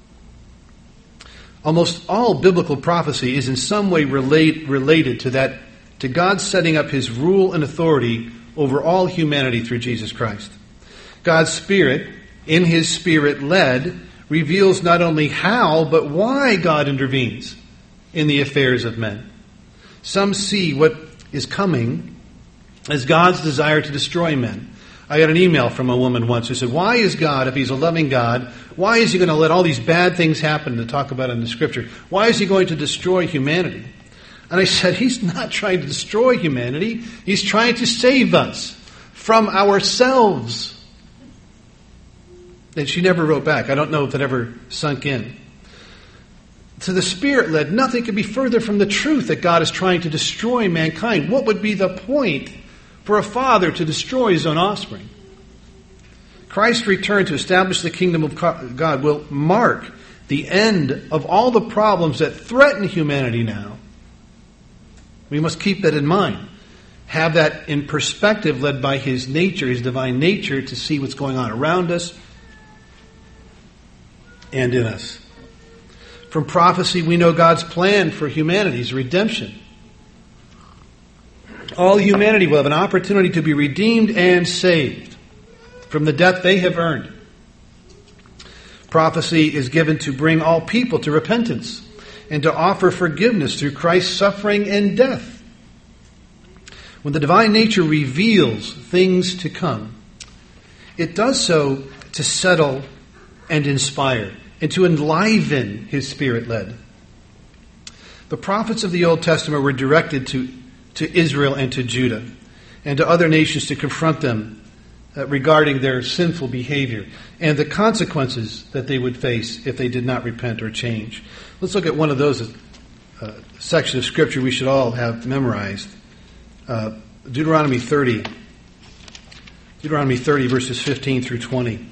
Almost all biblical prophecy is in some way relate, related to that, to God setting up his rule and authority over all humanity through Jesus Christ. God's Spirit, in his Spirit-led, reveals not only how, but why God intervenes in the affairs of men. Some see what is coming as God's desire to destroy men. I got an email from a woman once who said, why is God, if he's a loving God, why is he going to let all these bad things happen to talk about in the Scripture? Why is he going to destroy humanity? And I said, he's not trying to destroy humanity. He's trying to save us from ourselves. And she never wrote back. I don't know if that ever sunk in. To the Spirit-led, nothing could be further from the truth that God is trying to destroy mankind. What would be the point for a father to destroy his own offspring? Christ's return to establish the kingdom of God will mark the end of all the problems that threaten humanity now. We must keep that in mind. Have that in perspective, led by his nature, his divine nature, to see what's going on around us and in us. From prophecy, we know God's plan for humanity's redemption. All humanity will have an opportunity to be redeemed and saved from the death they have earned. Prophecy is given to bring all people to repentance and to offer forgiveness through Christ's suffering and death. When the divine nature reveals things to come, it does so to settle and inspire and to enliven his Spirit-led. The prophets of the Old Testament were directed to, to Israel and to Judah and to other nations to confront them uh, regarding their sinful behavior and the consequences that they would face if they did not repent or change. Let's look at one of those uh, sections of Scripture we should all have memorized. Uh, Deuteronomy thirty. Deuteronomy thirty, verses fifteen through twenty.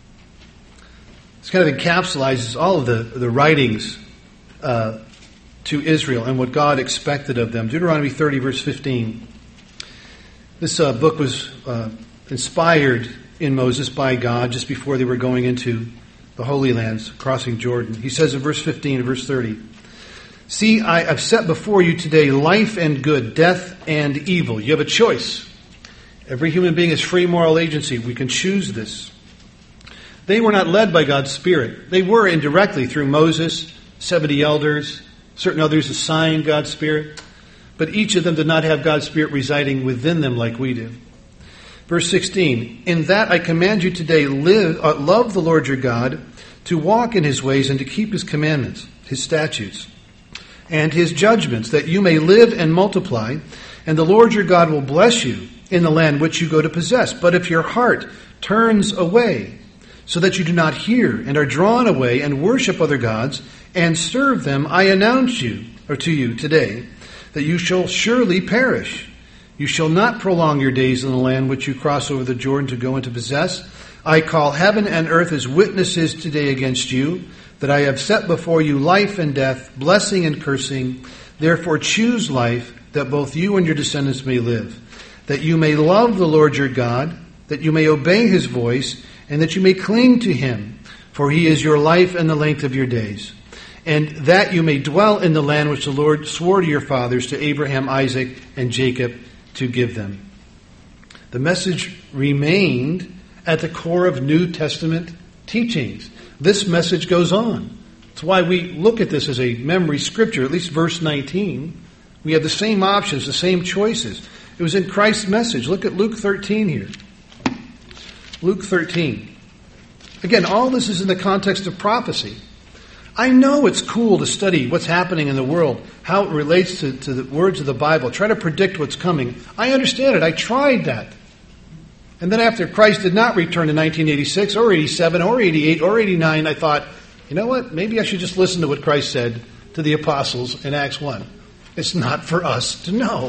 This kind of encapsulates all of the, the writings uh, to Israel and what God expected of them. Deuteronomy thirty, verse fifteen. This uh, book was uh, inspired in Moses by God just before they were going into the Holy Lands, crossing Jordan. He says in verse fifteen and verse thirty, see, I have set before you today life and good, death and evil. You have a choice. Every human being has free moral agency. We can choose this. They were not led by God's Spirit. They were indirectly through Moses, seventy elders, certain others assigned God's Spirit. But each of them did not have God's Spirit residing within them like we do. Verse sixteen, in that I command you today, live, uh, love the Lord your God, to walk in his ways and to keep his commandments, his statutes, and his judgments, that you may live and multiply, and the Lord your God will bless you in the land which you go to possess. But if your heart turns away, so that you do not hear and are drawn away and worship other gods and serve them, I announce you, or to you today, that you shall surely perish. You shall not prolong your days in the land which you cross over the Jordan to go and to possess. I call heaven and earth as witnesses today against you, that I have set before you life and death, blessing and cursing. Therefore choose life, that both you and your descendants may live, that you may love the Lord your God, that you may obey his voice, and that you may cling to him, for he is your life and the length of your days, and that you may dwell in the land which the Lord swore to your fathers, to Abraham, Isaac, and Jacob, to give them. The message remained at the core of New Testament teachings. This message goes on. That's why we look at this as a memory scripture, at least verse nineteen. We have the same options, the same choices. It was in Christ's message. Look at Luke thirteen here. Luke thirteen. Again, all this is in the context of prophecy. I know it's cool to study what's happening in the world, how it relates to, to the words of the Bible, try to predict what's coming. I understand it. I tried that. And then after Christ did not return in nineteen eighty-six or eighty-seven or eighty-eight or eighty-nine, I thought, you know what? Maybe I should just listen to what Christ said to the apostles in Acts one. It's not for us to know.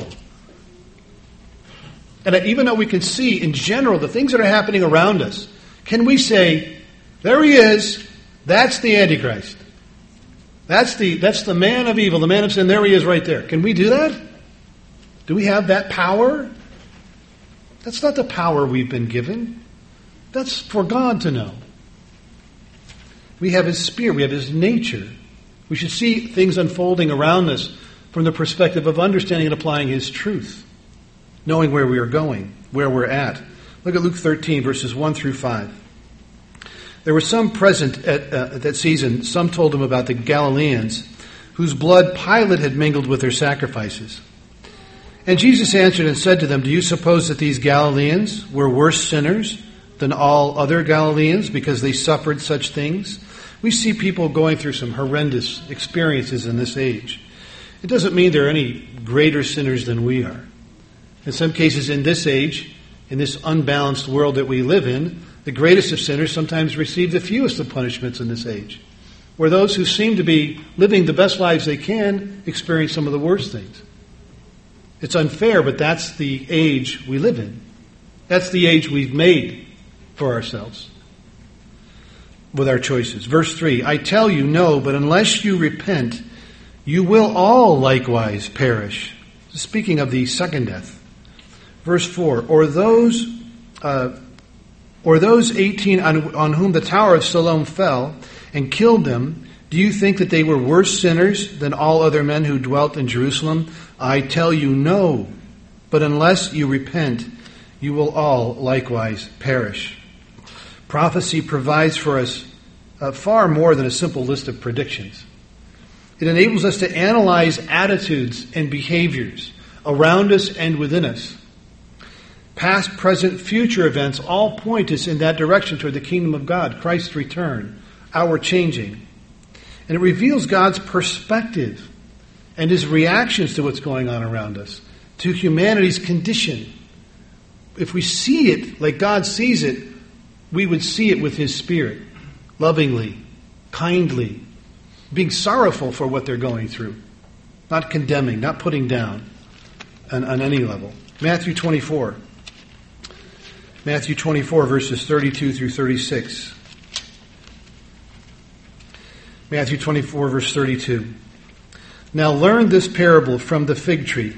And even though we can see in general the things that are happening around us, can we say, there he is, that's the Antichrist. That's the that's the man of evil, the man of sin, there he is right there. Can we do that? Do we have that power? That's not the power we've been given. That's for God to know. We have His Spirit. We have His nature. We should see things unfolding around us from the perspective of understanding and applying His truth, knowing where we are going, where we're at. Look at Luke thirteen, verses one through five. There were some present at, uh, at that season. Some told him about the Galileans, whose blood Pilate had mingled with their sacrifices. And Jesus answered and said to them, do you suppose that these Galileans were worse sinners than all other Galileans because they suffered such things? We see people going through some horrendous experiences in this age. It doesn't mean they're any greater sinners than we are. In some cases in this age, in this unbalanced world that we live in, the greatest of sinners sometimes receive the fewest of punishments in this age, where those who seem to be living the best lives they can experience some of the worst things. It's unfair, but that's the age we live in. That's the age we've made for ourselves with our choices. Verse three, I tell you, no, but unless you repent, you will all likewise perish. Speaking of the second death. Verse four, or those... Uh, Or those eighteen on, on whom the tower of Siloam fell and killed them, do you think that they were worse sinners than all other men who dwelt in Jerusalem? I tell you, no. But unless you repent, you will all likewise perish. Prophecy provides for us uh, far more than a simple list of predictions. It enables us to analyze attitudes and behaviors around us and within us. Past, present, future events all point us in that direction toward the kingdom of God, Christ's return, our changing. And it reveals God's perspective and His reactions to what's going on around us, to humanity's condition. If we see it like God sees it, we would see it with His Spirit, lovingly, kindly, being sorrowful for what they're going through, not condemning, not putting down on, on any level. Matthew twenty-four. Matthew twenty-four, verses thirty-two through thirty-six. Matthew twenty-four, verse thirty-two. Now learn this parable from the fig tree.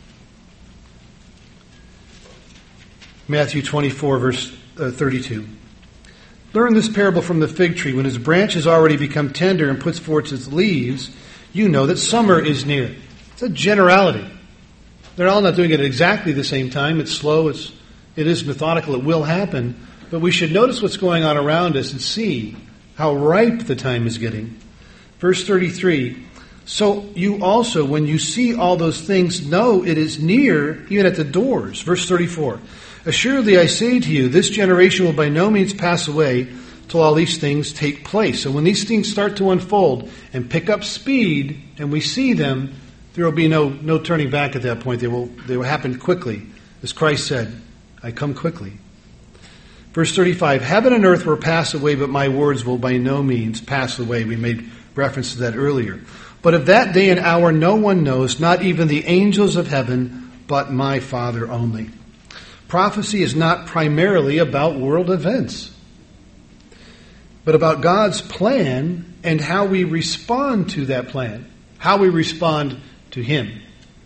Matthew twenty-four, verse thirty-two. Learn this parable from the fig tree. When its branch has already become tender and puts forth its leaves, you know that summer is near. It's a generality. They're all not doing it at exactly the same time. It's slow, it's It is methodical. It will happen. But we should notice what's going on around us and see how ripe the time is getting. Verse thirty-three, so you also, when you see all those things, know it is near, even at the doors. Verse thirty-four, assuredly I say to you, this generation will by no means pass away till all these things take place. So when these things start to unfold and pick up speed, and we see them, there will be no, no turning back at that point. They will, they will happen quickly. As Christ said, I come quickly. Verse thirty-five, heaven and earth will pass away, but my words will by no means pass away. We made reference to that earlier. But of that day and hour no one knows, not even the angels of heaven, but my Father only. Prophecy is not primarily about world events, but about God's plan and how we respond to that plan, how we respond to Him.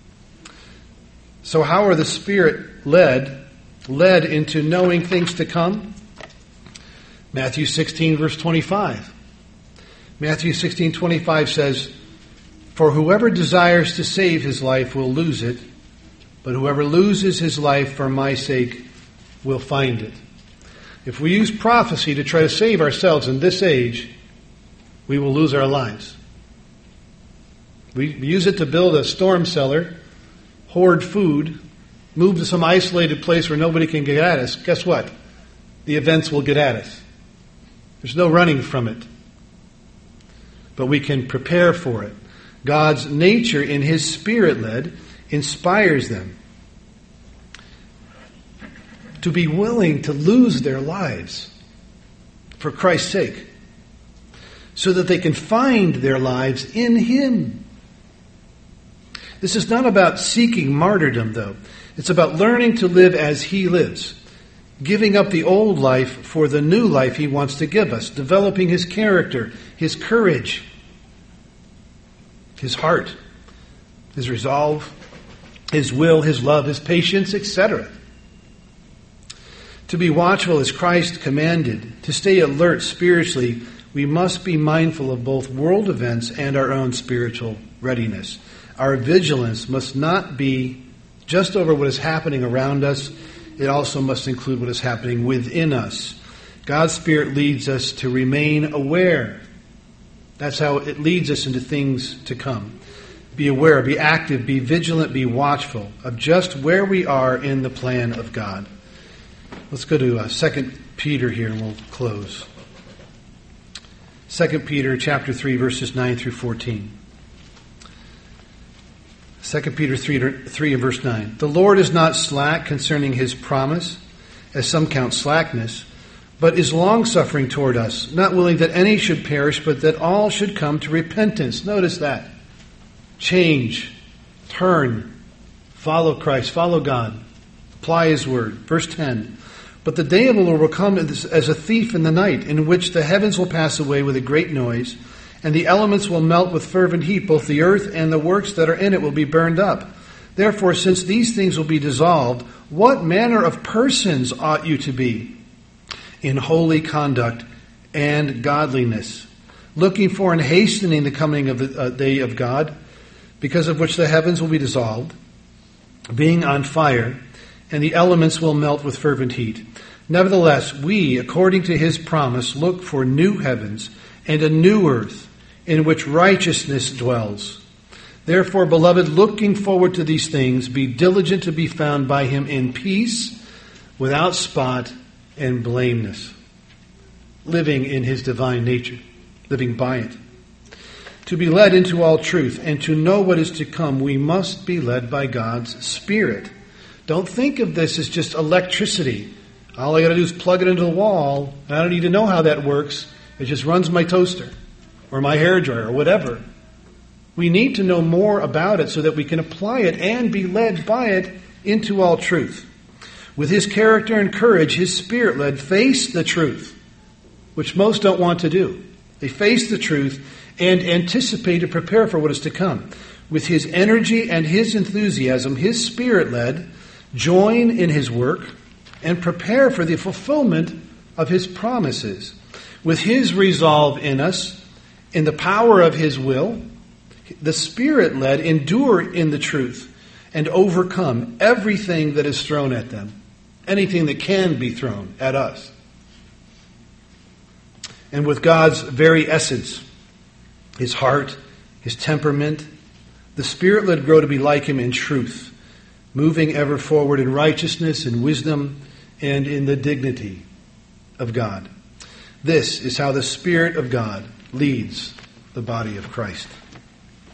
So how are the Spirit led led into knowing things to come? Matthew sixteen, verse twenty-five. Matthew sixteen, twenty-five says, for whoever desires to save his life will lose it, but whoever loses his life for my sake will find it. If we use prophecy to try to save ourselves in this age, we will lose our lives. We use it to build a storm cellar, hoard food, move to some isolated place where nobody can get at us. Guess what? The events will get at us. There's no running from it. But we can prepare for it. God's nature in His Spirit-led inspires them to be willing to lose their lives for Christ's sake, so that they can find their lives in Him. This is not about seeking martyrdom, though. It's about learning to live as He lives, giving up the old life for the new life He wants to give us, developing His character, His courage, His heart, His resolve, His will, His love, His patience, et cetera. To be watchful as Christ commanded, to stay alert spiritually, we must be mindful of both world events and our own spiritual readiness. Our vigilance must not be just over what is happening around us. It also must include what is happening within us. God's Spirit leads us to remain aware. That's how it leads us into things to come. Be aware, be active, be vigilant, be watchful of just where we are in the plan of God. Let's go to uh, Second Peter here and we'll close. Second Peter chapter three, verses nine through fourteen. Second Peter three and verse nine. The Lord is not slack concerning His promise, as some count slackness, but is longsuffering toward us, not willing that any should perish, but that all should come to repentance. Notice that. Change. Turn. Follow Christ. Follow God. Apply His word. Verse ten. But the day of the Lord will come as a thief in the night, in which the heavens will pass away with a great noise, and the elements will melt with fervent heat. Both the earth and the works that are in it will be burned up. Therefore, since these things will be dissolved, what manner of persons ought you to be? In holy conduct and godliness, looking for and hastening the coming of the uh, day of God, because of which the heavens will be dissolved, being on fire, and the elements will melt with fervent heat. Nevertheless, we, according to His promise, look for new heavens and a new earth, in which righteousness dwells. Therefore, beloved, looking forward to these things, be diligent to be found by Him in peace, without spot and blameless, living in His divine nature, living by it. To be led into all truth and to know what is to come, we must be led by God's Spirit. Don't think of this as just electricity. All I got to do is plug it into the wall, and I don't need to know how that works. It just runs my toaster or my hairdryer or whatever. We need to know more about it so that we can apply it and be led by it into all truth. With His character and courage, His Spirit-led, face the truth, which most don't want to do. They face the truth and anticipate and prepare for what is to come. With His energy and His enthusiasm, His Spirit-led, join in His work and prepare for the fulfillment of His promises. With His resolve in us, in the power of His will, the Spirit-led endure in the truth and overcome everything that is thrown at them, anything that can be thrown at us. And with God's very essence, His heart, His temperament, the Spirit-led grow to be like Him in truth, moving ever forward in righteousness and wisdom and in the dignity of God. This is how the Spirit of God leads the body of Christ.